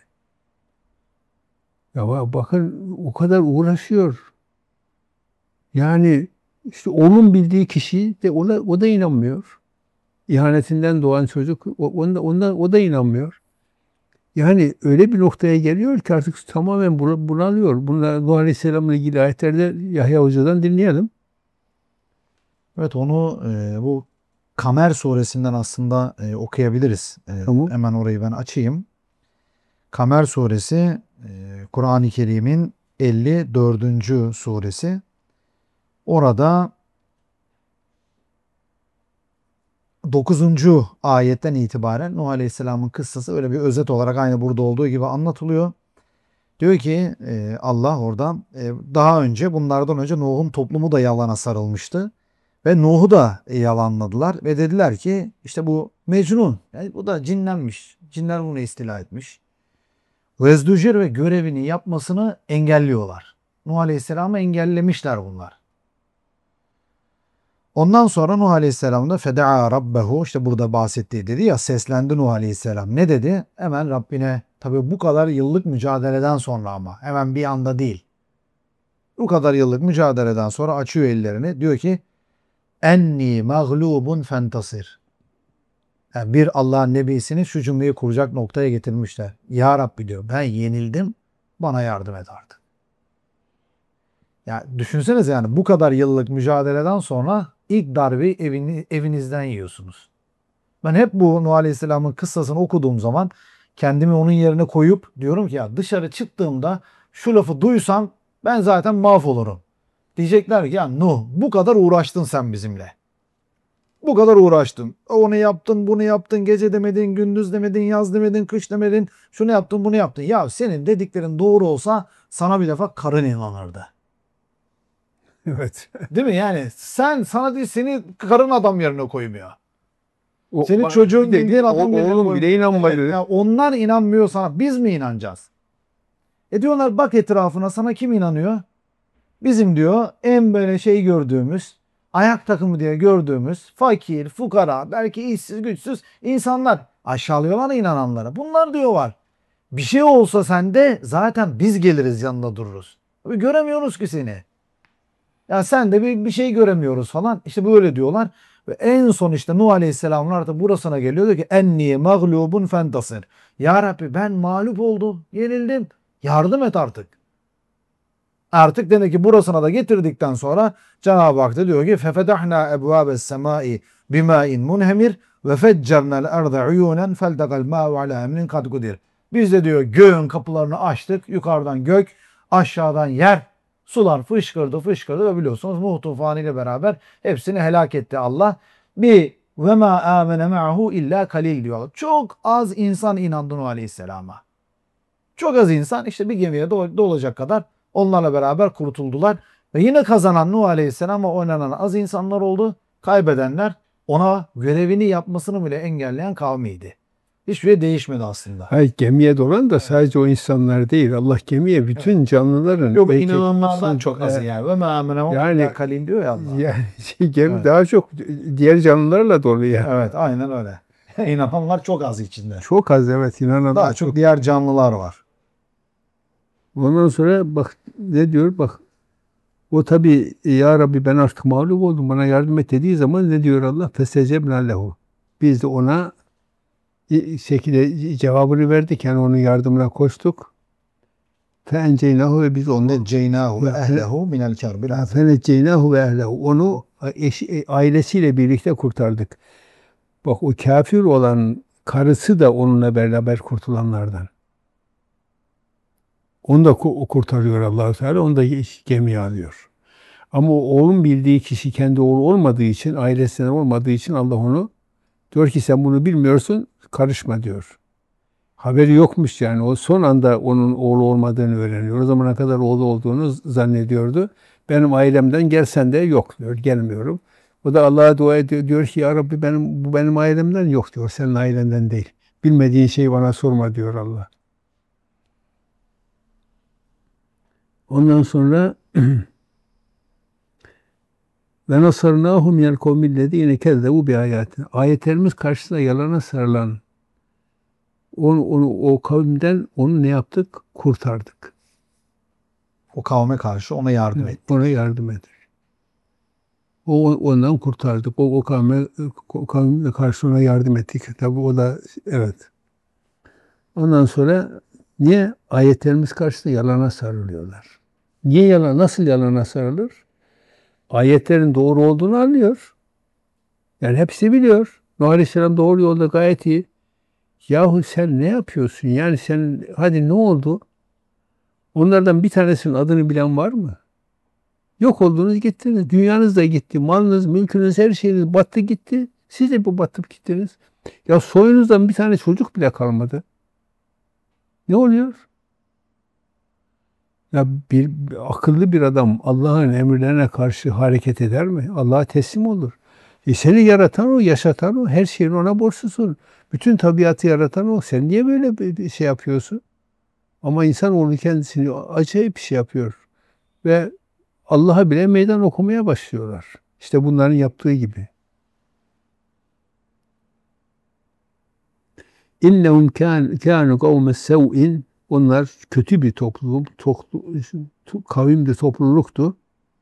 Speaker 1: Ya bakın o kadar uğraşıyor. Yani işte onun bildiği kişi de ona, o da inanmıyor. İhanetinden doğan çocuk onda, onda, o da inanmıyor. Yani öyle bir noktaya geliyor ki artık tamamen bunalıyor. Bunlar Nuh Aleyhisselam'la ilgili ayetlerde Yahya Hoca'dan dinleyelim.
Speaker 2: Evet, onu e, bu Kamer suresinden aslında e, okuyabiliriz. E,
Speaker 1: Tamam.
Speaker 2: hemen orayı ben açayım. Kamer suresi e, Kur'an-ı Kerim'in elli dördüncü suresi. Orada dokuzuncu ayetten itibaren Nuh Aleyhisselam'ın kıssası öyle bir özet olarak aynı burada olduğu gibi anlatılıyor. Diyor ki e, Allah orada e, daha önce bunlardan önce Nuh'un toplumu da yalana sarılmıştı. Ve Nuh'u da yalanladılar ve dediler ki işte bu Mecnun. Yani bu da cinlenmiş. Cinler bunu istila etmiş. Vezdücir ve görevini yapmasını engelliyorlar. Nuh Aleyhisselam'ı engellemişler bunlar. Ondan sonra Nuh Aleyhisselam da feda'a rabbehu, işte burada bahsettiği dedi ya, seslendi Nuh Aleyhisselam. Ne dedi? Hemen Rabbine, tabi bu kadar yıllık mücadeleden sonra, ama hemen bir anda değil. Bu kadar yıllık mücadeleden sonra açıyor ellerini, diyor ki enni mağlubun fentasir. Yani bir Allah'ın nebisini şu cümleyi kuracak noktaya getirmişler. Ya Rabbi diyor, ben yenildim, bana yardım et artık. Ya düşünsenize, yani bu kadar yıllık mücadeleden sonra ilk darbeyi evini, evinizden yiyorsunuz. Ben hep bu Nuh Aleyhisselam'ın kıssasını okuduğum zaman kendimi onun yerine koyup diyorum ki ya dışarı çıktığımda şu lafı duysam ben zaten mahvolurum. Diyecekler ki ya Nuh, bu kadar uğraştın sen bizimle. Bu kadar uğraştın. Onu yaptın, bunu yaptın, gece demedin, gündüz demedin, yaz demedin, kış demedin, şunu yaptın, bunu yaptın. Ya senin dediklerin doğru olsa sana bir defa karın inanırdı.
Speaker 1: Evet.
Speaker 2: Değil mi? Yani sen, sana değil, seni karın adam yerine koymuyor.
Speaker 1: O,
Speaker 2: Senin
Speaker 1: bak,
Speaker 2: çocuğun
Speaker 1: bir de
Speaker 2: bildiğin adam
Speaker 1: o-
Speaker 2: yerine
Speaker 1: oğlum
Speaker 2: koymuyor.
Speaker 1: bile inanmadı.
Speaker 2: Evet, ya onlar inanmıyor sana. Biz mi inanacağız? E diyorlar, bak etrafına, sana kim inanıyor? Bizim diyor en böyle şey gördüğümüz, ayak takımı diye gördüğümüz fakir, fukara, belki işsiz, güçsüz insanlar. Aşağılıyorlar inananlara. Bunlar diyor var. Bir şey olsa sende zaten biz geliriz, yanında dururuz. Tabii göremiyoruz ki seni. Ya sen de bir, bir şey göremiyoruz falan. İşte böyle diyorlar. Ve en son işte Nuh Aleyhisselam'ın artık burasına geliyor. Diyor ki enni mağlubun fentasir. Ya Rabbi, ben mağlup oldum. Yenildim. Yardım et artık. Artık demek ki burasına da getirdikten sonra Cenab-ı Hak da diyor ki fefedahna ebvabes semai bima'in munhemir ve feccernel arda uyunen feltakal ma'u ala emrin kad kudir. Biz de diyor göğün kapılarını açtık. Yukarıdan gök, aşağıdan yer. Sular fışkırdı fışkırdı ve biliyorsunuz Nuh tufanı ile beraber hepsini helak etti Allah. Bir ve ma amene ma'hu illa kalil diyorlar. Çok az insan inandı Nuh Aleyhisselam'a. Çok az insan, işte bir gemiye dolacak kadar onlarla beraber kurtuldular. Ve yine kazanan Nuh Aleyhisselam'a oynanan az insanlar oldu. Kaybedenler ona görevini yapmasını bile engelleyen kavmiydi. Hiçbir şey değişmedi aslında.
Speaker 1: Hayır, gemiye dolan da sadece o insanlar değil. Allah gemiye bütün
Speaker 2: Evet.
Speaker 1: canlıların
Speaker 2: Yok,
Speaker 1: belki
Speaker 2: inananlardan çok azı
Speaker 1: e,
Speaker 2: yani. Ve me'amenehu
Speaker 1: yani
Speaker 2: illa kalil diyor ya Allah.
Speaker 1: yani şey, gemi
Speaker 2: Evet.
Speaker 1: daha çok diğer canlılarla dolu ya.
Speaker 2: Evet, aynen öyle. İnananlar çok az içinde.
Speaker 1: Çok az, evet, inananlar
Speaker 2: Daha çok diğer canlılar var.
Speaker 1: Ondan sonra bak ne diyor, bak o tabi ya Rabbi ben artık mağlup oldum, bana yardım et dediği zaman ne diyor Allah? Fesecebna lehu. Biz de ona şekilde cevabını verdik, yani onun yardımına koştuk. Feenceynahu ve biz onu
Speaker 2: Neceynahu ve ehlehu minel kerbil azim.
Speaker 1: feneceynahu ve ehlehu, onu eşi, ailesiyle birlikte kurtardık. Bak, o kafir olan karısı da onunla beraber kurtulanlardan. Onu da kurtarıyor Allah-u Teala, onu da gemiye alıyor. Ama o oğlun bildiği kişi kendi oğlu olmadığı için, ailesinden olmadığı için Allah onu diyor ki sen bunu bilmiyorsun, karışma diyor. Haberi yokmuş yani. O son anda onun oğlu olmadığını öğreniyor. O zamana kadar oğlu olduğunu zannediyordu. Benim ailemden gelsen de yok diyor. Gelmiyorum. O da Allah'a dua ediyor. Diyor ki ya Rabbi, benim, bu benim ailemden yok diyor. Senin ailenden değil. Bilmediğin şeyi bana sorma diyor Allah. Ondan sonra ve nasarnahum minel kavmillezine kezzebu bi ayatina. Ayetlerimiz karşısında yalana sarılan onu, onu o kavimden onu ne yaptık? Kurtardık.
Speaker 2: O kavme karşı ona yardım
Speaker 1: Evet,
Speaker 2: ettik.
Speaker 1: ona yardım ettik. O ondan kurtardık. O, o kavme o kavimle karşı ona yardım ettik. Tabi o da evet. Ondan sonra niye ayetlerimiz karşısında yalana sarılıyorlar? Niye yalan? Nasıl yalana sarılır? Ayetlerin doğru olduğunu anlıyor. Yani hepsi biliyor. Nuh Aleyhisselam doğru yolda, gayet iyi. Yahu sen ne yapıyorsun? Yani sen hadi ne oldu? Onlardan bir tanesinin adını bilen var mı? Yok oldunuz gittiniz. Dünyanız da gitti. Malınız, mülkünüz, her şeyiniz battı gitti. Siz de bu batıp gittiniz. Ya soyunuzdan bir tane çocuk bile kalmadı. Ne oluyor? Ya bir, bir akıllı bir adam Allah'ın emirlerine karşı hareket eder mi? Allah'a teslim olur. E seni yaratan o, yaşatan o, her şeyin ona borçlusun. Bütün tabiatı yaratan o. Sen niye böyle bir şey yapıyorsun? Ama insanoğlu kendisini acayip bir şey yapıyor. Ve Allah'a bile meydan okumaya başlıyorlar. İşte bunların yaptığı gibi. İnnehum kânu kavme sev'in. Onlar kötü bir topluluk, toplu, kavimdi, topluluktu.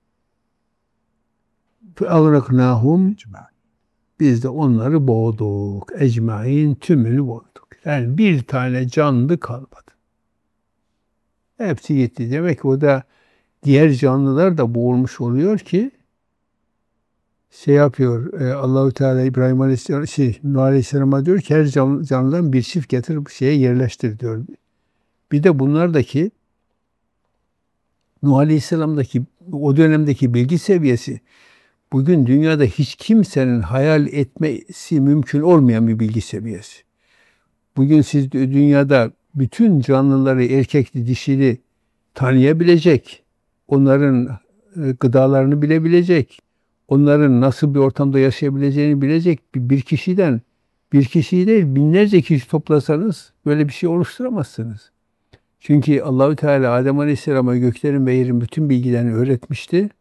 Speaker 1: فَاَغْرَقْنَاهُمْ Biz de onları boğduk. Ecmain tümünü boğduk. Yani bir tane canlı kalmadı. Hepsi gitti. Demek ki o da diğer canlılar da boğulmuş oluyor ki şey yapıyor. E, Allahu Teala İbrahim Aleyhisselam şey Nuh Aleyhisselam'a diyor ki her canlı, canlıdan bir çift getir şeye yerleştir diyor. Bir de bunlardaki Nuh Aleyhisselam'daki o dönemdeki bilgi seviyesi bugün dünyada hiç kimsenin hayal etmesi mümkün olmayan bir bilgi seviyesi. Bugün siz dünyada bütün canlıları erkekli dişili tanıyabilecek, onların gıdalarını bilebilecek, onların nasıl bir ortamda yaşayabileceğini bilecek bir, bir kişiden, bir kişiyi değil binlerce kişi toplasanız böyle bir şey oluşturamazsınız. Çünkü Allahü Teala Adem Aleyhisselam'a göklerin ve yerin bütün bilgilerini öğretmişti.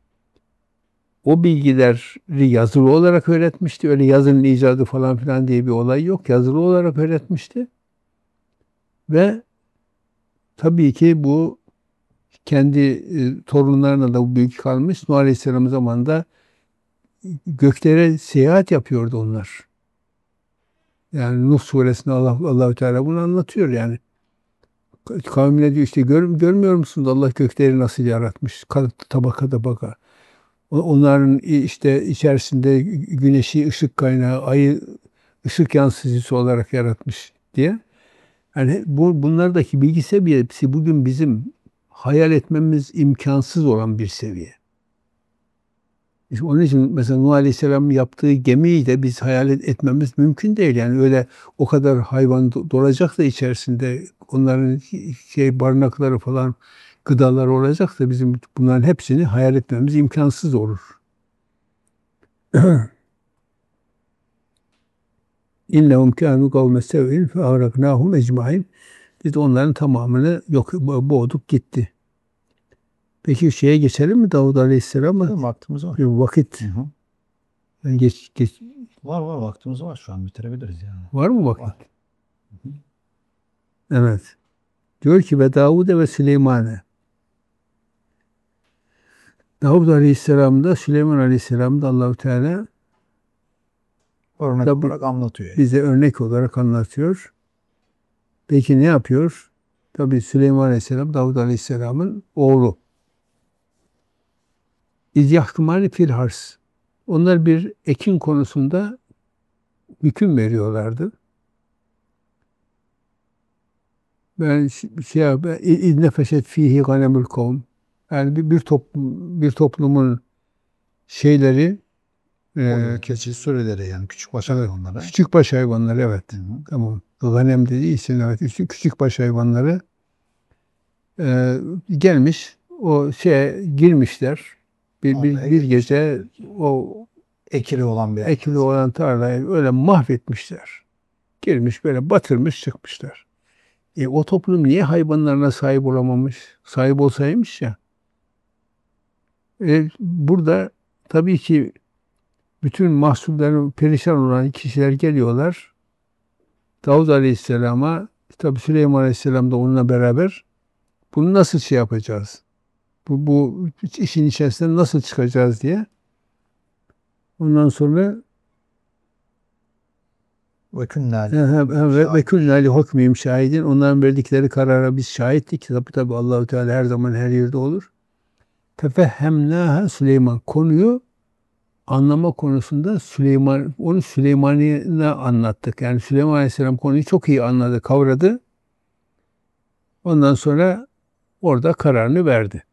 Speaker 1: O bilgileri yazılı olarak öğretmişti. Öyle yazının icadı falan filan diye bir olay yok. Yazılı olarak öğretmişti. Ve tabii ki bu kendi e, torunlarına da bu bilgi kalmış. Nuh Aleyhisselam zamanında göklere seyahat yapıyordu onlar. Yani Nuh suresinde Allah Allahü Teala bunu anlatıyor yani. Kavmine diyor işte gör, görmüyor musunuz Allah gökleri nasıl yaratmış? Tabaka tabaka. Onların işte içerisinde güneşi ışık kaynağı, ayı ışık yansıtıcısı olarak yaratmış diye. Yani bu bunlardaki bilgi seviyesi bugün bizim hayal etmemiz imkansız olan bir seviye. İşte onun için mesela Nuh Aleyhisselam'ın yaptığı gemiyi de biz hayal etmemiz mümkün değil. Yani öyle o kadar hayvan dolacak da içerisinde onların şey barınakları falan gıdaları olacak da bizim bunların hepsini hayal etmemiz imkansız olur. İnnehum kânû kavme sev'in fe agraknâhum ecmaîn. Biz de onların tamamını yok boğduk gitti. Peki şeye geçelim mi Davud Aleyhisselam'a?
Speaker 2: Vaktimiz var.
Speaker 1: Bir vakit.
Speaker 2: Hı hı.
Speaker 1: Yani geç, geç.
Speaker 2: Var var vaktimiz var şu an bitirebiliriz yani.
Speaker 1: Var mı vakit?
Speaker 2: Var. Hı hı.
Speaker 1: Evet. Diyor ki ve Davud'e ve Süleyman'e. Davud Aleyhisselam'da Süleyman Aleyhisselam'da Allahu Teala
Speaker 2: Örnek
Speaker 1: tabi
Speaker 2: olarak anlatıyor. Yani.
Speaker 1: bize örnek olarak anlatıyor. Peki ne yapıyor? Tabi Süleyman Aleyhisselam Davud Aleyhisselam'ın oğlu. İz yahkumani fil hars. Onlar bir ekin konusunda hüküm veriyorlardı. Ben şey yapayım, iz nefeşet fihi ganemul kavm. Yani bir, bir toplum bir toplumun şeyleri
Speaker 2: E, keçi sürüleri yani küçük baş hayvanları.
Speaker 1: Evet, küçük baş hayvanları evet.
Speaker 2: Hı hı.
Speaker 1: Tamam. Ganem dediği için evet. Küçük baş hayvanları e, gelmiş o şeye girmişler. Bir, bir, bir gece o
Speaker 2: ekili olan bir
Speaker 1: ekili olan tarlayı öyle mahvetmişler. Girmiş böyle batırmış çıkmışlar. E, o toplum niye hayvanlarına sahip olamamış? Sahip olsaymış ya. E, burada tabii ki bütün mahsulleri perişan olan kişiler geliyorlar. Davud Aleyhisselam'a, tabii Süleyman Aleyhisselam da onunla beraber bunu nasıl şey yapacağız? Bu, bu işin içerisinden nasıl çıkacağız diye. Ondan sonra
Speaker 2: ve künnâli
Speaker 1: ve, ve künnâli hukmihim şahidin. Onların verdikleri karara biz şahittik. Tabii tabii Allahu Teala her zaman her yerde olur. Tefehhemnâhe Süleyman. Konuyu anlama konusunda Süleyman, onu Süleymaniye anlattık. Yani Süleyman Aleyhisselam konuyu çok iyi anladı, kavradı. Ondan sonra orada kararını verdi.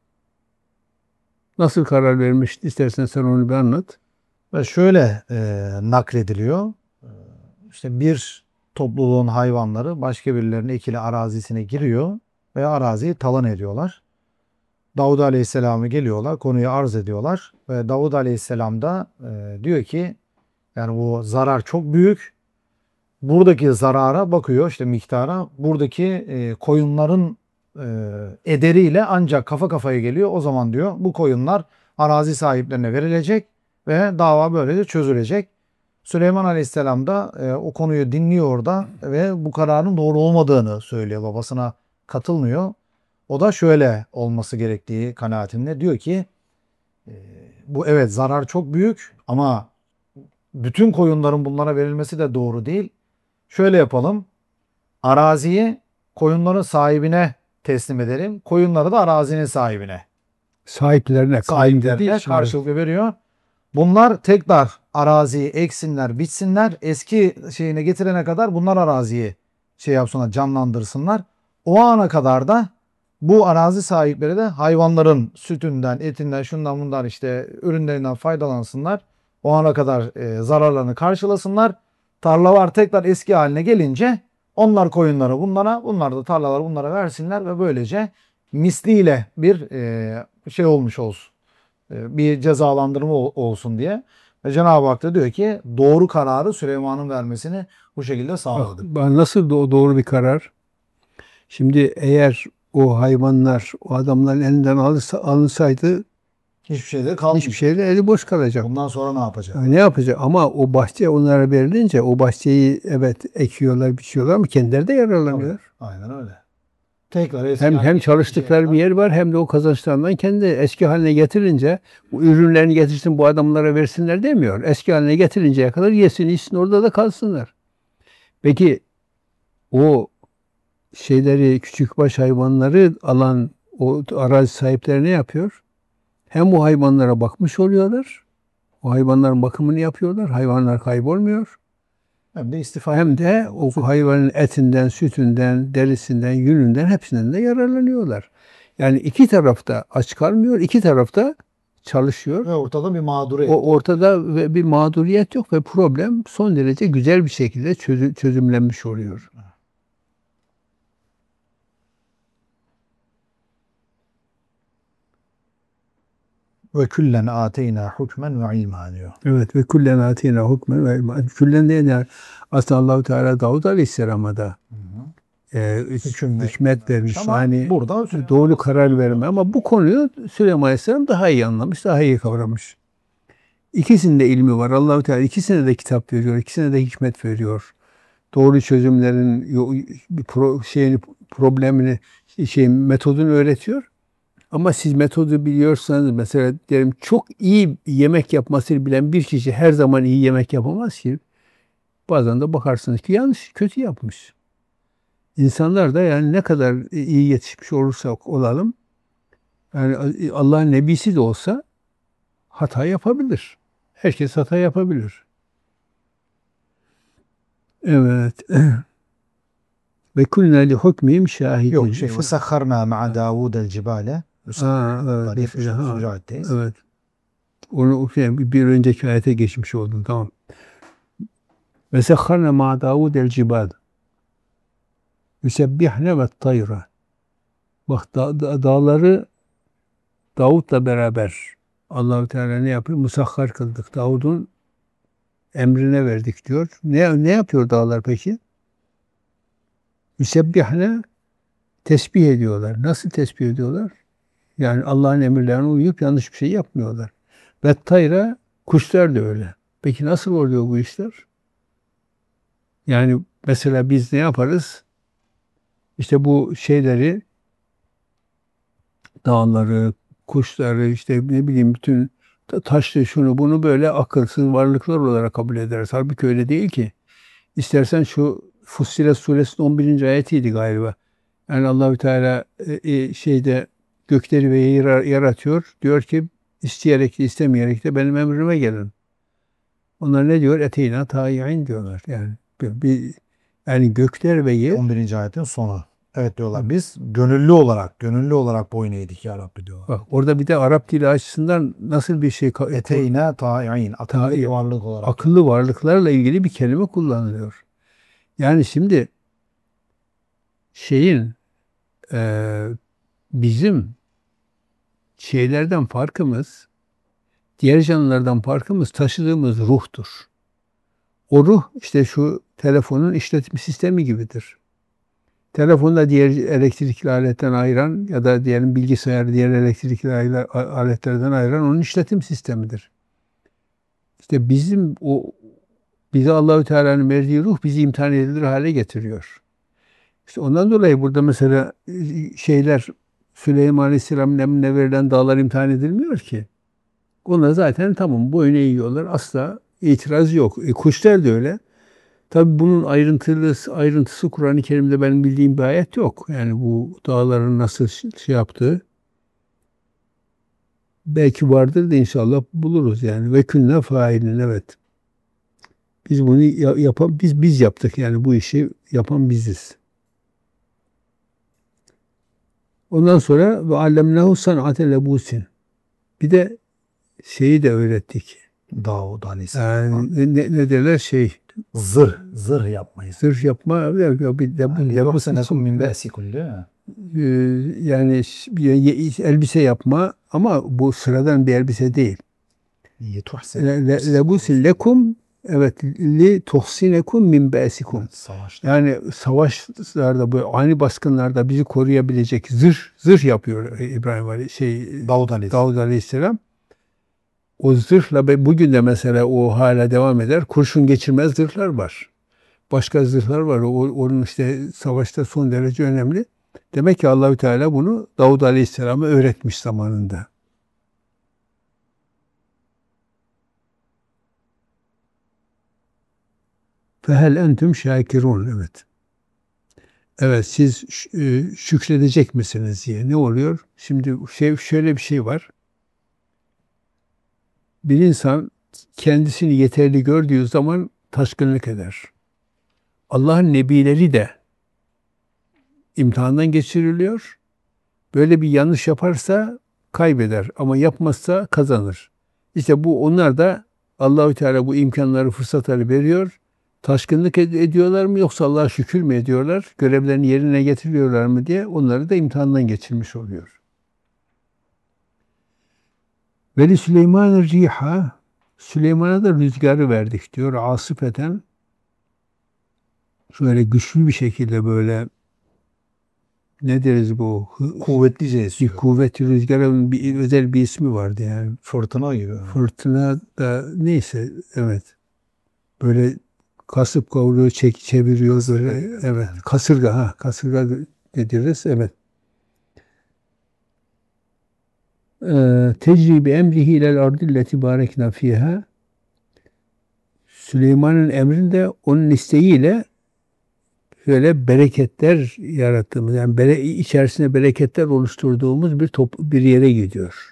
Speaker 1: Nasıl karar vermişti? İstersen sen onu bir anlat.
Speaker 2: Ve şöyle e, naklediliyor. E, İşte bir topluluğun hayvanları başka birilerinin ekili arazisine giriyor ve araziyi talan ediyorlar. Davud Aleyhisselam'a geliyorlar, konuyu arz ediyorlar ve Davud Aleyhisselam da e, diyor ki yani bu zarar çok büyük. Buradaki zarara bakıyor işte miktara. Buradaki e, koyunların e, ederiyle ancak kafa kafaya geliyor. O zaman diyor bu koyunlar arazi sahiplerine verilecek ve dava böylece çözülecek. Süleyman Aleyhisselam da e, o konuyu dinliyor orada ve bu kararın doğru olmadığını söylüyor. Babasına katılmıyor. O da şöyle olması gerektiği kanaatinde diyor ki e, bu evet zarar çok büyük ama bütün koyunların bunlara verilmesi de doğru değil. Şöyle yapalım. Araziyi koyunların sahibine teslim edelim. Koyunları da arazinin sahibine.
Speaker 1: Sahiplerine,
Speaker 2: Sahiplerine
Speaker 1: değil,
Speaker 2: karşılıklı veriyor. Bunlar tekrar araziyi eksinler, biçsinler. Eski şeyine getirene kadar bunlar araziyi şey yapsınlar, canlandırsınlar. O ana kadar da bu arazi sahipleri de hayvanların sütünden, etinden, şundan bundan işte ürünlerinden faydalansınlar. O ana kadar e, zararlarını karşılasınlar. Tarlalar tekrar eski haline gelince onlar koyunları bunlara, bunlar da tarlaları bunlara versinler ve böylece misliyle bir e, şey olmuş olsun. E, bir cezalandırma ol- olsun diye. Ve Cenab-ı Hak da diyor ki doğru kararı Süleyman'ın vermesini bu şekilde sağladı.
Speaker 1: Bak, nasıl do- doğru bir karar? Şimdi eğer o hayvanlar o adamların elinden alırsa, alınsaydı
Speaker 2: Hiçbir şeyde kalmayacak.
Speaker 1: hiçbir şeyle eli boş kalacak.
Speaker 2: Bundan sonra ne yapacak?
Speaker 1: Yani ne yapacak? Ama o bahçe onlara verilince o bahçeyi evet ekiyorlar, biçiyorlar ama kendileri de yararlanıyor.
Speaker 2: Aynen öyle. Tekrar eski
Speaker 1: Hem
Speaker 2: haline
Speaker 1: hem çalıştıkları
Speaker 2: gelinceye
Speaker 1: bir yer var hem de o kazançlarından kendi eski haline getirince bu ürünlerini getirsin bu adamlara versinler demiyor. Eski haline getirinceye kadar yesin, içsin, orada da kalsınlar. Peki o şeyleri küçükbaş hayvanları alan o arazi sahipleri ne yapıyor? Hem o hayvanlara bakmış oluyorlar. O hayvanların bakımını yapıyorlar. Hayvanlar kaybolmuyor.
Speaker 2: hem de istifade
Speaker 1: Hem de o hayvanın etinden, sütünden, derisinden, yününden hepsinden de yararlanıyorlar. Yani iki tarafta aç kalmıyor, iki tarafta çalışıyor.
Speaker 2: ve ortada bir mağduriyet.
Speaker 1: O ortada ve bir mağduriyet yok ve problem son derece güzel bir şekilde çözü- çözümlenmiş oluyor.
Speaker 2: Ve küllen ateyna hukmen ve ilma diyor.
Speaker 1: Evet ve kullen atina hukmen ve ilma. Küllen diye yani aslında Allahu Teala Davud Aleyhisselam'a da e,
Speaker 2: Hüküm ve-
Speaker 1: hikmet vermiş.
Speaker 2: Ama
Speaker 1: Yani
Speaker 2: burada Süleyman
Speaker 1: doğru karar verme ama bu konuyu Süleyman Aleyhisselam daha iyi anlamış, daha iyi kavramış. İkisinde ilmi var. Allahu Teala ikisine de kitap veriyor, ikisine de hikmet veriyor. Doğru çözümlerin yo- bir pro, şeyini problemini şey metodunu öğretiyor. Ama siz metodu biliyorsanız mesela diyelim çok iyi yemek yapmasını bilen bir kişi her zaman iyi yemek yapamaz ki. Bazen de bakarsınız ki yanlış, kötü yapmış. İnsanlar da yani ne kadar iyi yetişmiş olursak olalım, yani Allah'ın nebisi de olsa hata yapabilir. Herkes hata yapabilir. Evet. Ve kulna li hukmihim şahidin.
Speaker 2: Yok şey ve sakharna ma'a Davud el cibale.
Speaker 1: Ha, evet.
Speaker 2: Nefis,
Speaker 1: Ha,
Speaker 2: üçüncü ayetteyiz.
Speaker 1: evet. Onu okuyayım. Bir önceki ayete geçmiş oldum. Tamam. Ve sekharna ma Davud el cibal. Yusebbihne ve tayra. Bak da, da, dağları Davud'la beraber Allahu Teala ne yapıyor? Musakhar kıldık. Davud'un emrine verdik diyor. Ne ne yapıyor dağlar peki? Yusebbihne tesbih ediyorlar. Nasıl tesbih ediyorlar? Yani Allah'ın emirlerine uyup yanlış bir şey yapmıyorlar. Ve tayra kuşlar da öyle. Peki nasıl oluyor bu işler? Yani mesela biz ne yaparız? İşte bu şeyleri, dağları, kuşları, işte ne bileyim bütün taşlı şunu bunu böyle akılsız varlıklar olarak kabul ederiz. Halbuki öyle değil ki. İstersen şu Fussilet suresinin on birinci ayetiydi galiba. Yani Allahü Teala e, e, şeyde gökleri ve yeri yaratıyor. Diyor ki isteyerek de istemeyerek de benim emrime gelin. Onlar ne diyor? Eteyna tayi'in diyorlar. Yani bir, bir yani gökler ve yer
Speaker 2: on birinci ayetin sonu. Evet diyorlar. Biz gönüllü olarak, gönüllü olarak boyun eğdik ya Rabbi diyorlar.
Speaker 1: Bak orada bir de Arap dili açısından nasıl bir şey ka-
Speaker 2: Eteyne ta'i'in. Akıllı bir
Speaker 1: Ta-
Speaker 2: varlık olarak.
Speaker 1: akıllı varlıklarla ilgili bir kelime kullanılıyor. Yani şimdi şeyin eee, bizim şeylerden farkımız, diğer canlılardan farkımız taşıdığımız ruhtur. O ruh işte şu telefonun işletim sistemi gibidir. Telefonda diğer elektrikli aletten ayıran ya da diyelim bilgisayar diğer elektrikli ale- aletlerden ayıran onun işletim sistemidir. İşte bizim o bize Allahü Teala'nın verdiği ruh bizi imtihan edilir hale getiriyor. İşte ondan dolayı burada mesela e, şeyler Süleyman Aleyhisselam'ın emrine verilen dağlar imtihan edilmiyor ki. Onlar zaten tamam boyun eğiyorlar. Asla itiraz yok. E, kuşlar da öyle. Tabi bunun ayrıntılı ayrıntısı Kur'an-ı Kerim'de benim bildiğim bir ayet yok. Yani bu dağların nasıl şey yaptığı belki vardır da inşallah buluruz yani. Ve künne failin evet. Biz bunu yapan biz biz yaptık yani bu işi yapan biziz. Ondan sonra ve allemnehu san'ate lebusin. Bir de şeyi de öğrettik.
Speaker 2: Davud Aleyhisselam.
Speaker 1: Yani ne, ne derler şey
Speaker 2: Zırh, zırh yapmayı.
Speaker 1: zırh yapma ya bir de bu
Speaker 2: Yuhsenekum min be'sikum değil mi?
Speaker 1: yani bir elbise yapma ama bu sıradan bir elbise değil. Le- le- Lebusin lekum evet li tuhsinekum min be'sikum.
Speaker 2: Savaşta.
Speaker 1: Yani savaşlarda bu ani baskınlarda bizi koruyabilecek zırh zırh yapıyor İbrahim Ali şey
Speaker 2: Davud Aleyhisselam.
Speaker 1: Davud Aleyhisselam. O zırhla be- bugün de mesela o hala devam eder. Kurşun geçirmez zırhlar var. Başka zırhlar var. O, onun işte savaşta son derece önemli. Demek ki Allahü Teala bunu Davud Aleyhisselam'a öğretmiş zamanında. Fehel entüm şakirun. Evet. Evet siz e, şükredecek misiniz diye. Ne oluyor? Şimdi şey, şöyle bir şey var. Bir insan kendisini yeterli gördüğü zaman taşkınlık eder. Allah'ın nebileri de imtihandan geçiriliyor. Böyle bir yanlış yaparsa kaybeder ama yapmazsa kazanır. İşte bu onlar da Allahü Teala bu imkanları, fırsatları veriyor. Taşkınlık ed- ediyorlar mı yoksa Allah'a şükür mü ediyorlar? Görevlerini yerine getiriyorlar mı diye onları da imtihandan geçirmiş oluyor. Veli Süleyman riha Süleyman'a da rüzgarı verdik diyor. Asıfeten şöyle güçlü bir şekilde böyle ne deriz bu?
Speaker 2: Kuvvetlice
Speaker 1: Bir
Speaker 2: esiyor.
Speaker 1: kuvvetli rüzgarın bir özel bir ismi vardı yani.
Speaker 2: Fırtına gibi.
Speaker 1: Fırtına da neyse evet. Böyle kasıp kavuruyor, çek çeviriyor
Speaker 2: Kasırga
Speaker 1: böyle.
Speaker 2: gibi
Speaker 1: Evet.
Speaker 2: yani.
Speaker 1: Kasırga ha. Kasırga ne deriz? Evet. Ee, tecri bi emrihi ilel ardilleti barekna fiha. Süleyman'ın emrinde onun isteğiyle böyle bereketler yarattığımız yani bere, içerisinde bereketler oluşturduğumuz bir top, bir yere gidiyor.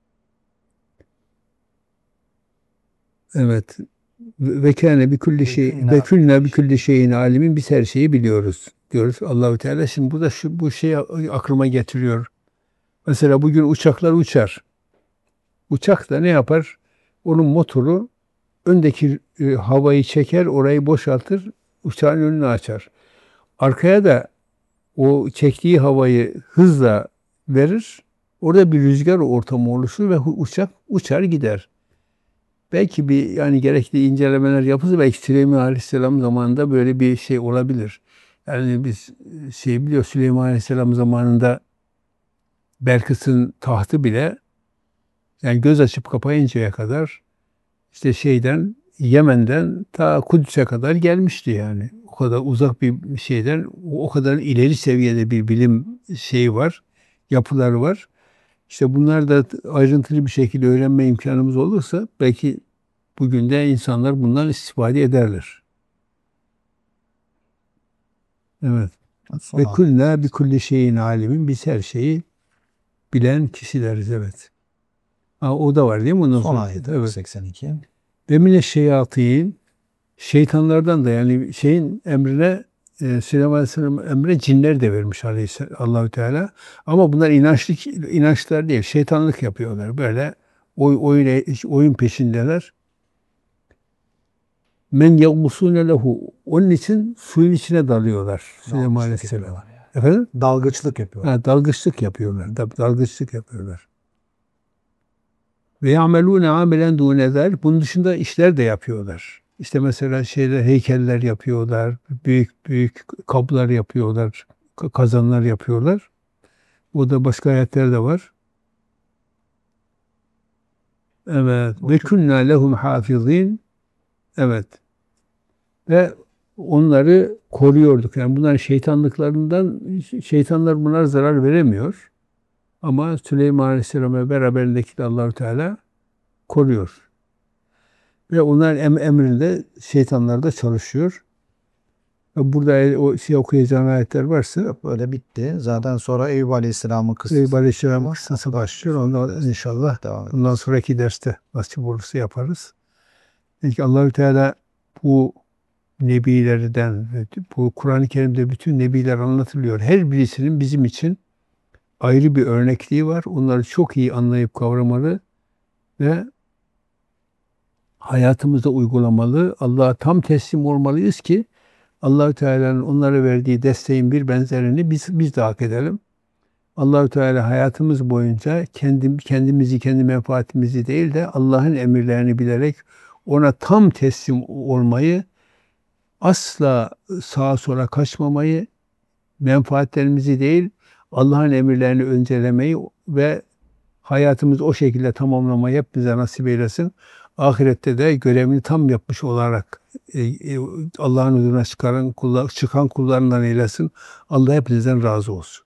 Speaker 1: Evet. Ve kâne bi kulli şey ve külne bi kulli şeyin alimin biz her şeyi biliyoruz diyoruz Allahü Teala. Şimdi burada şu bu şeyi aklıma getiriyor. Mesela bugün uçaklar uçar. Uçak da ne yapar? Onun motoru öndeki e, havayı çeker, orayı boşaltır, uçağın önünü açar. Arkaya da o çektiği havayı hızla verir. Orada bir rüzgar ortamı oluşur ve uçak uçar gider. Belki bir yani gerekli incelemeler yapılsa belki Süleyman Aleyhisselam zamanında böyle bir şey olabilir. Yani biz şey biliyor Süleyman Aleyhisselam zamanında Belkıs'ın tahtı bile yani göz açıp kapayıncaya kadar işte şeyden Yemen'den ta Kudüs'e kadar gelmişti yani. O kadar uzak bir şeyden o kadar ileri seviyede bir bilim şeyi var, yapıları var. İşte bunlar da ayrıntılı bir şekilde öğrenme imkanımız olursa belki bugün de insanlar bundan istifade ederler. Evet. Ve kullâ bi kulli şeyin alimin biz her şeyi bilen kişileriz evet. Ha, o da var değil mi? Ondan
Speaker 2: Son
Speaker 1: sonra,
Speaker 2: ayet
Speaker 1: evet.
Speaker 2: seksen iki.
Speaker 1: Ve mine şeyatîn şeytanlardan da yani şeyin emrine e, Süleyman Aleyhisselam emre cinler de vermiş Aleyhisselam Allahü Teala. Ama bunlar inançlı inançlar değil, şeytanlık yapıyorlar. Böyle oy, oyun oyun peşindeler. Men yagmusune lehu. Onun için suyun içine dalıyorlar Süleyman
Speaker 2: Dalgıçlık
Speaker 1: Aleyhisselam.
Speaker 2: yapıyorlar yani.
Speaker 1: Efendim?
Speaker 2: Dalgıçlık yapıyorlar.
Speaker 1: Ha, dalgıçlık yapıyorlar. Tabii dalgıçlık yapıyorlar. Ve yamelûne amelen dûne zâlik. Bunun dışında işler de yapıyorlar. İşte mesela şeyler, heykeller yapıyorlar. Büyük büyük kaplar yapıyorlar. Kazanlar yapıyorlar. O da başka ayetlerde var. Evet. Ve künnâ lehum hâfizîn. Evet. Ve onları koruyorduk. Yani bunların şeytanlıklarından, şeytanlar bunlara zarar veremiyor. Ama Süleyman Aleyhisselam'a beraberindeki de Allah-u Teala koruyor. Ve onların em emrinde şeytanlar da çalışıyor. Ve burada o şey okuyacağım ayetler varsa
Speaker 2: Böyle bitti. Zaten sonra Eyüp Aleyhisselam'ın kıssası.
Speaker 1: Eyüp Aleyhisselam kıssası başlıyor. Ondan inşallah
Speaker 2: Devam
Speaker 1: bundan sonraki derste nasip olursa yaparız. Çünkü Allah-u Teala bu nebilerden, bu Kur'an-ı Kerim'de bütün nebiler anlatılıyor. Her birisinin bizim için ayrı bir örnekliği var. Onları çok iyi anlayıp kavramalı ve hayatımızda uygulamalı. Allah'a tam teslim olmalıyız ki Allah-u Teala'nın onlara verdiği desteğin bir benzerini biz biz de hak edelim. Allah-u Teala hayatımız boyunca kendim kendimizi, kendi menfaatimizi değil de Allah'ın emirlerini bilerek ona tam teslim olmayı, asla sağa sola kaçmamayı, menfaatlerimizi değil Allah'ın emirlerini öncelemeyi ve hayatımızı o şekilde tamamlamayı hep bize nasip eylesin. Ahirette de görevini tam yapmış olarak e, e, Allah'ın huzuruna çıkaran kullar, çıkan kullarından eylesin. Allah hepinizden razı olsun.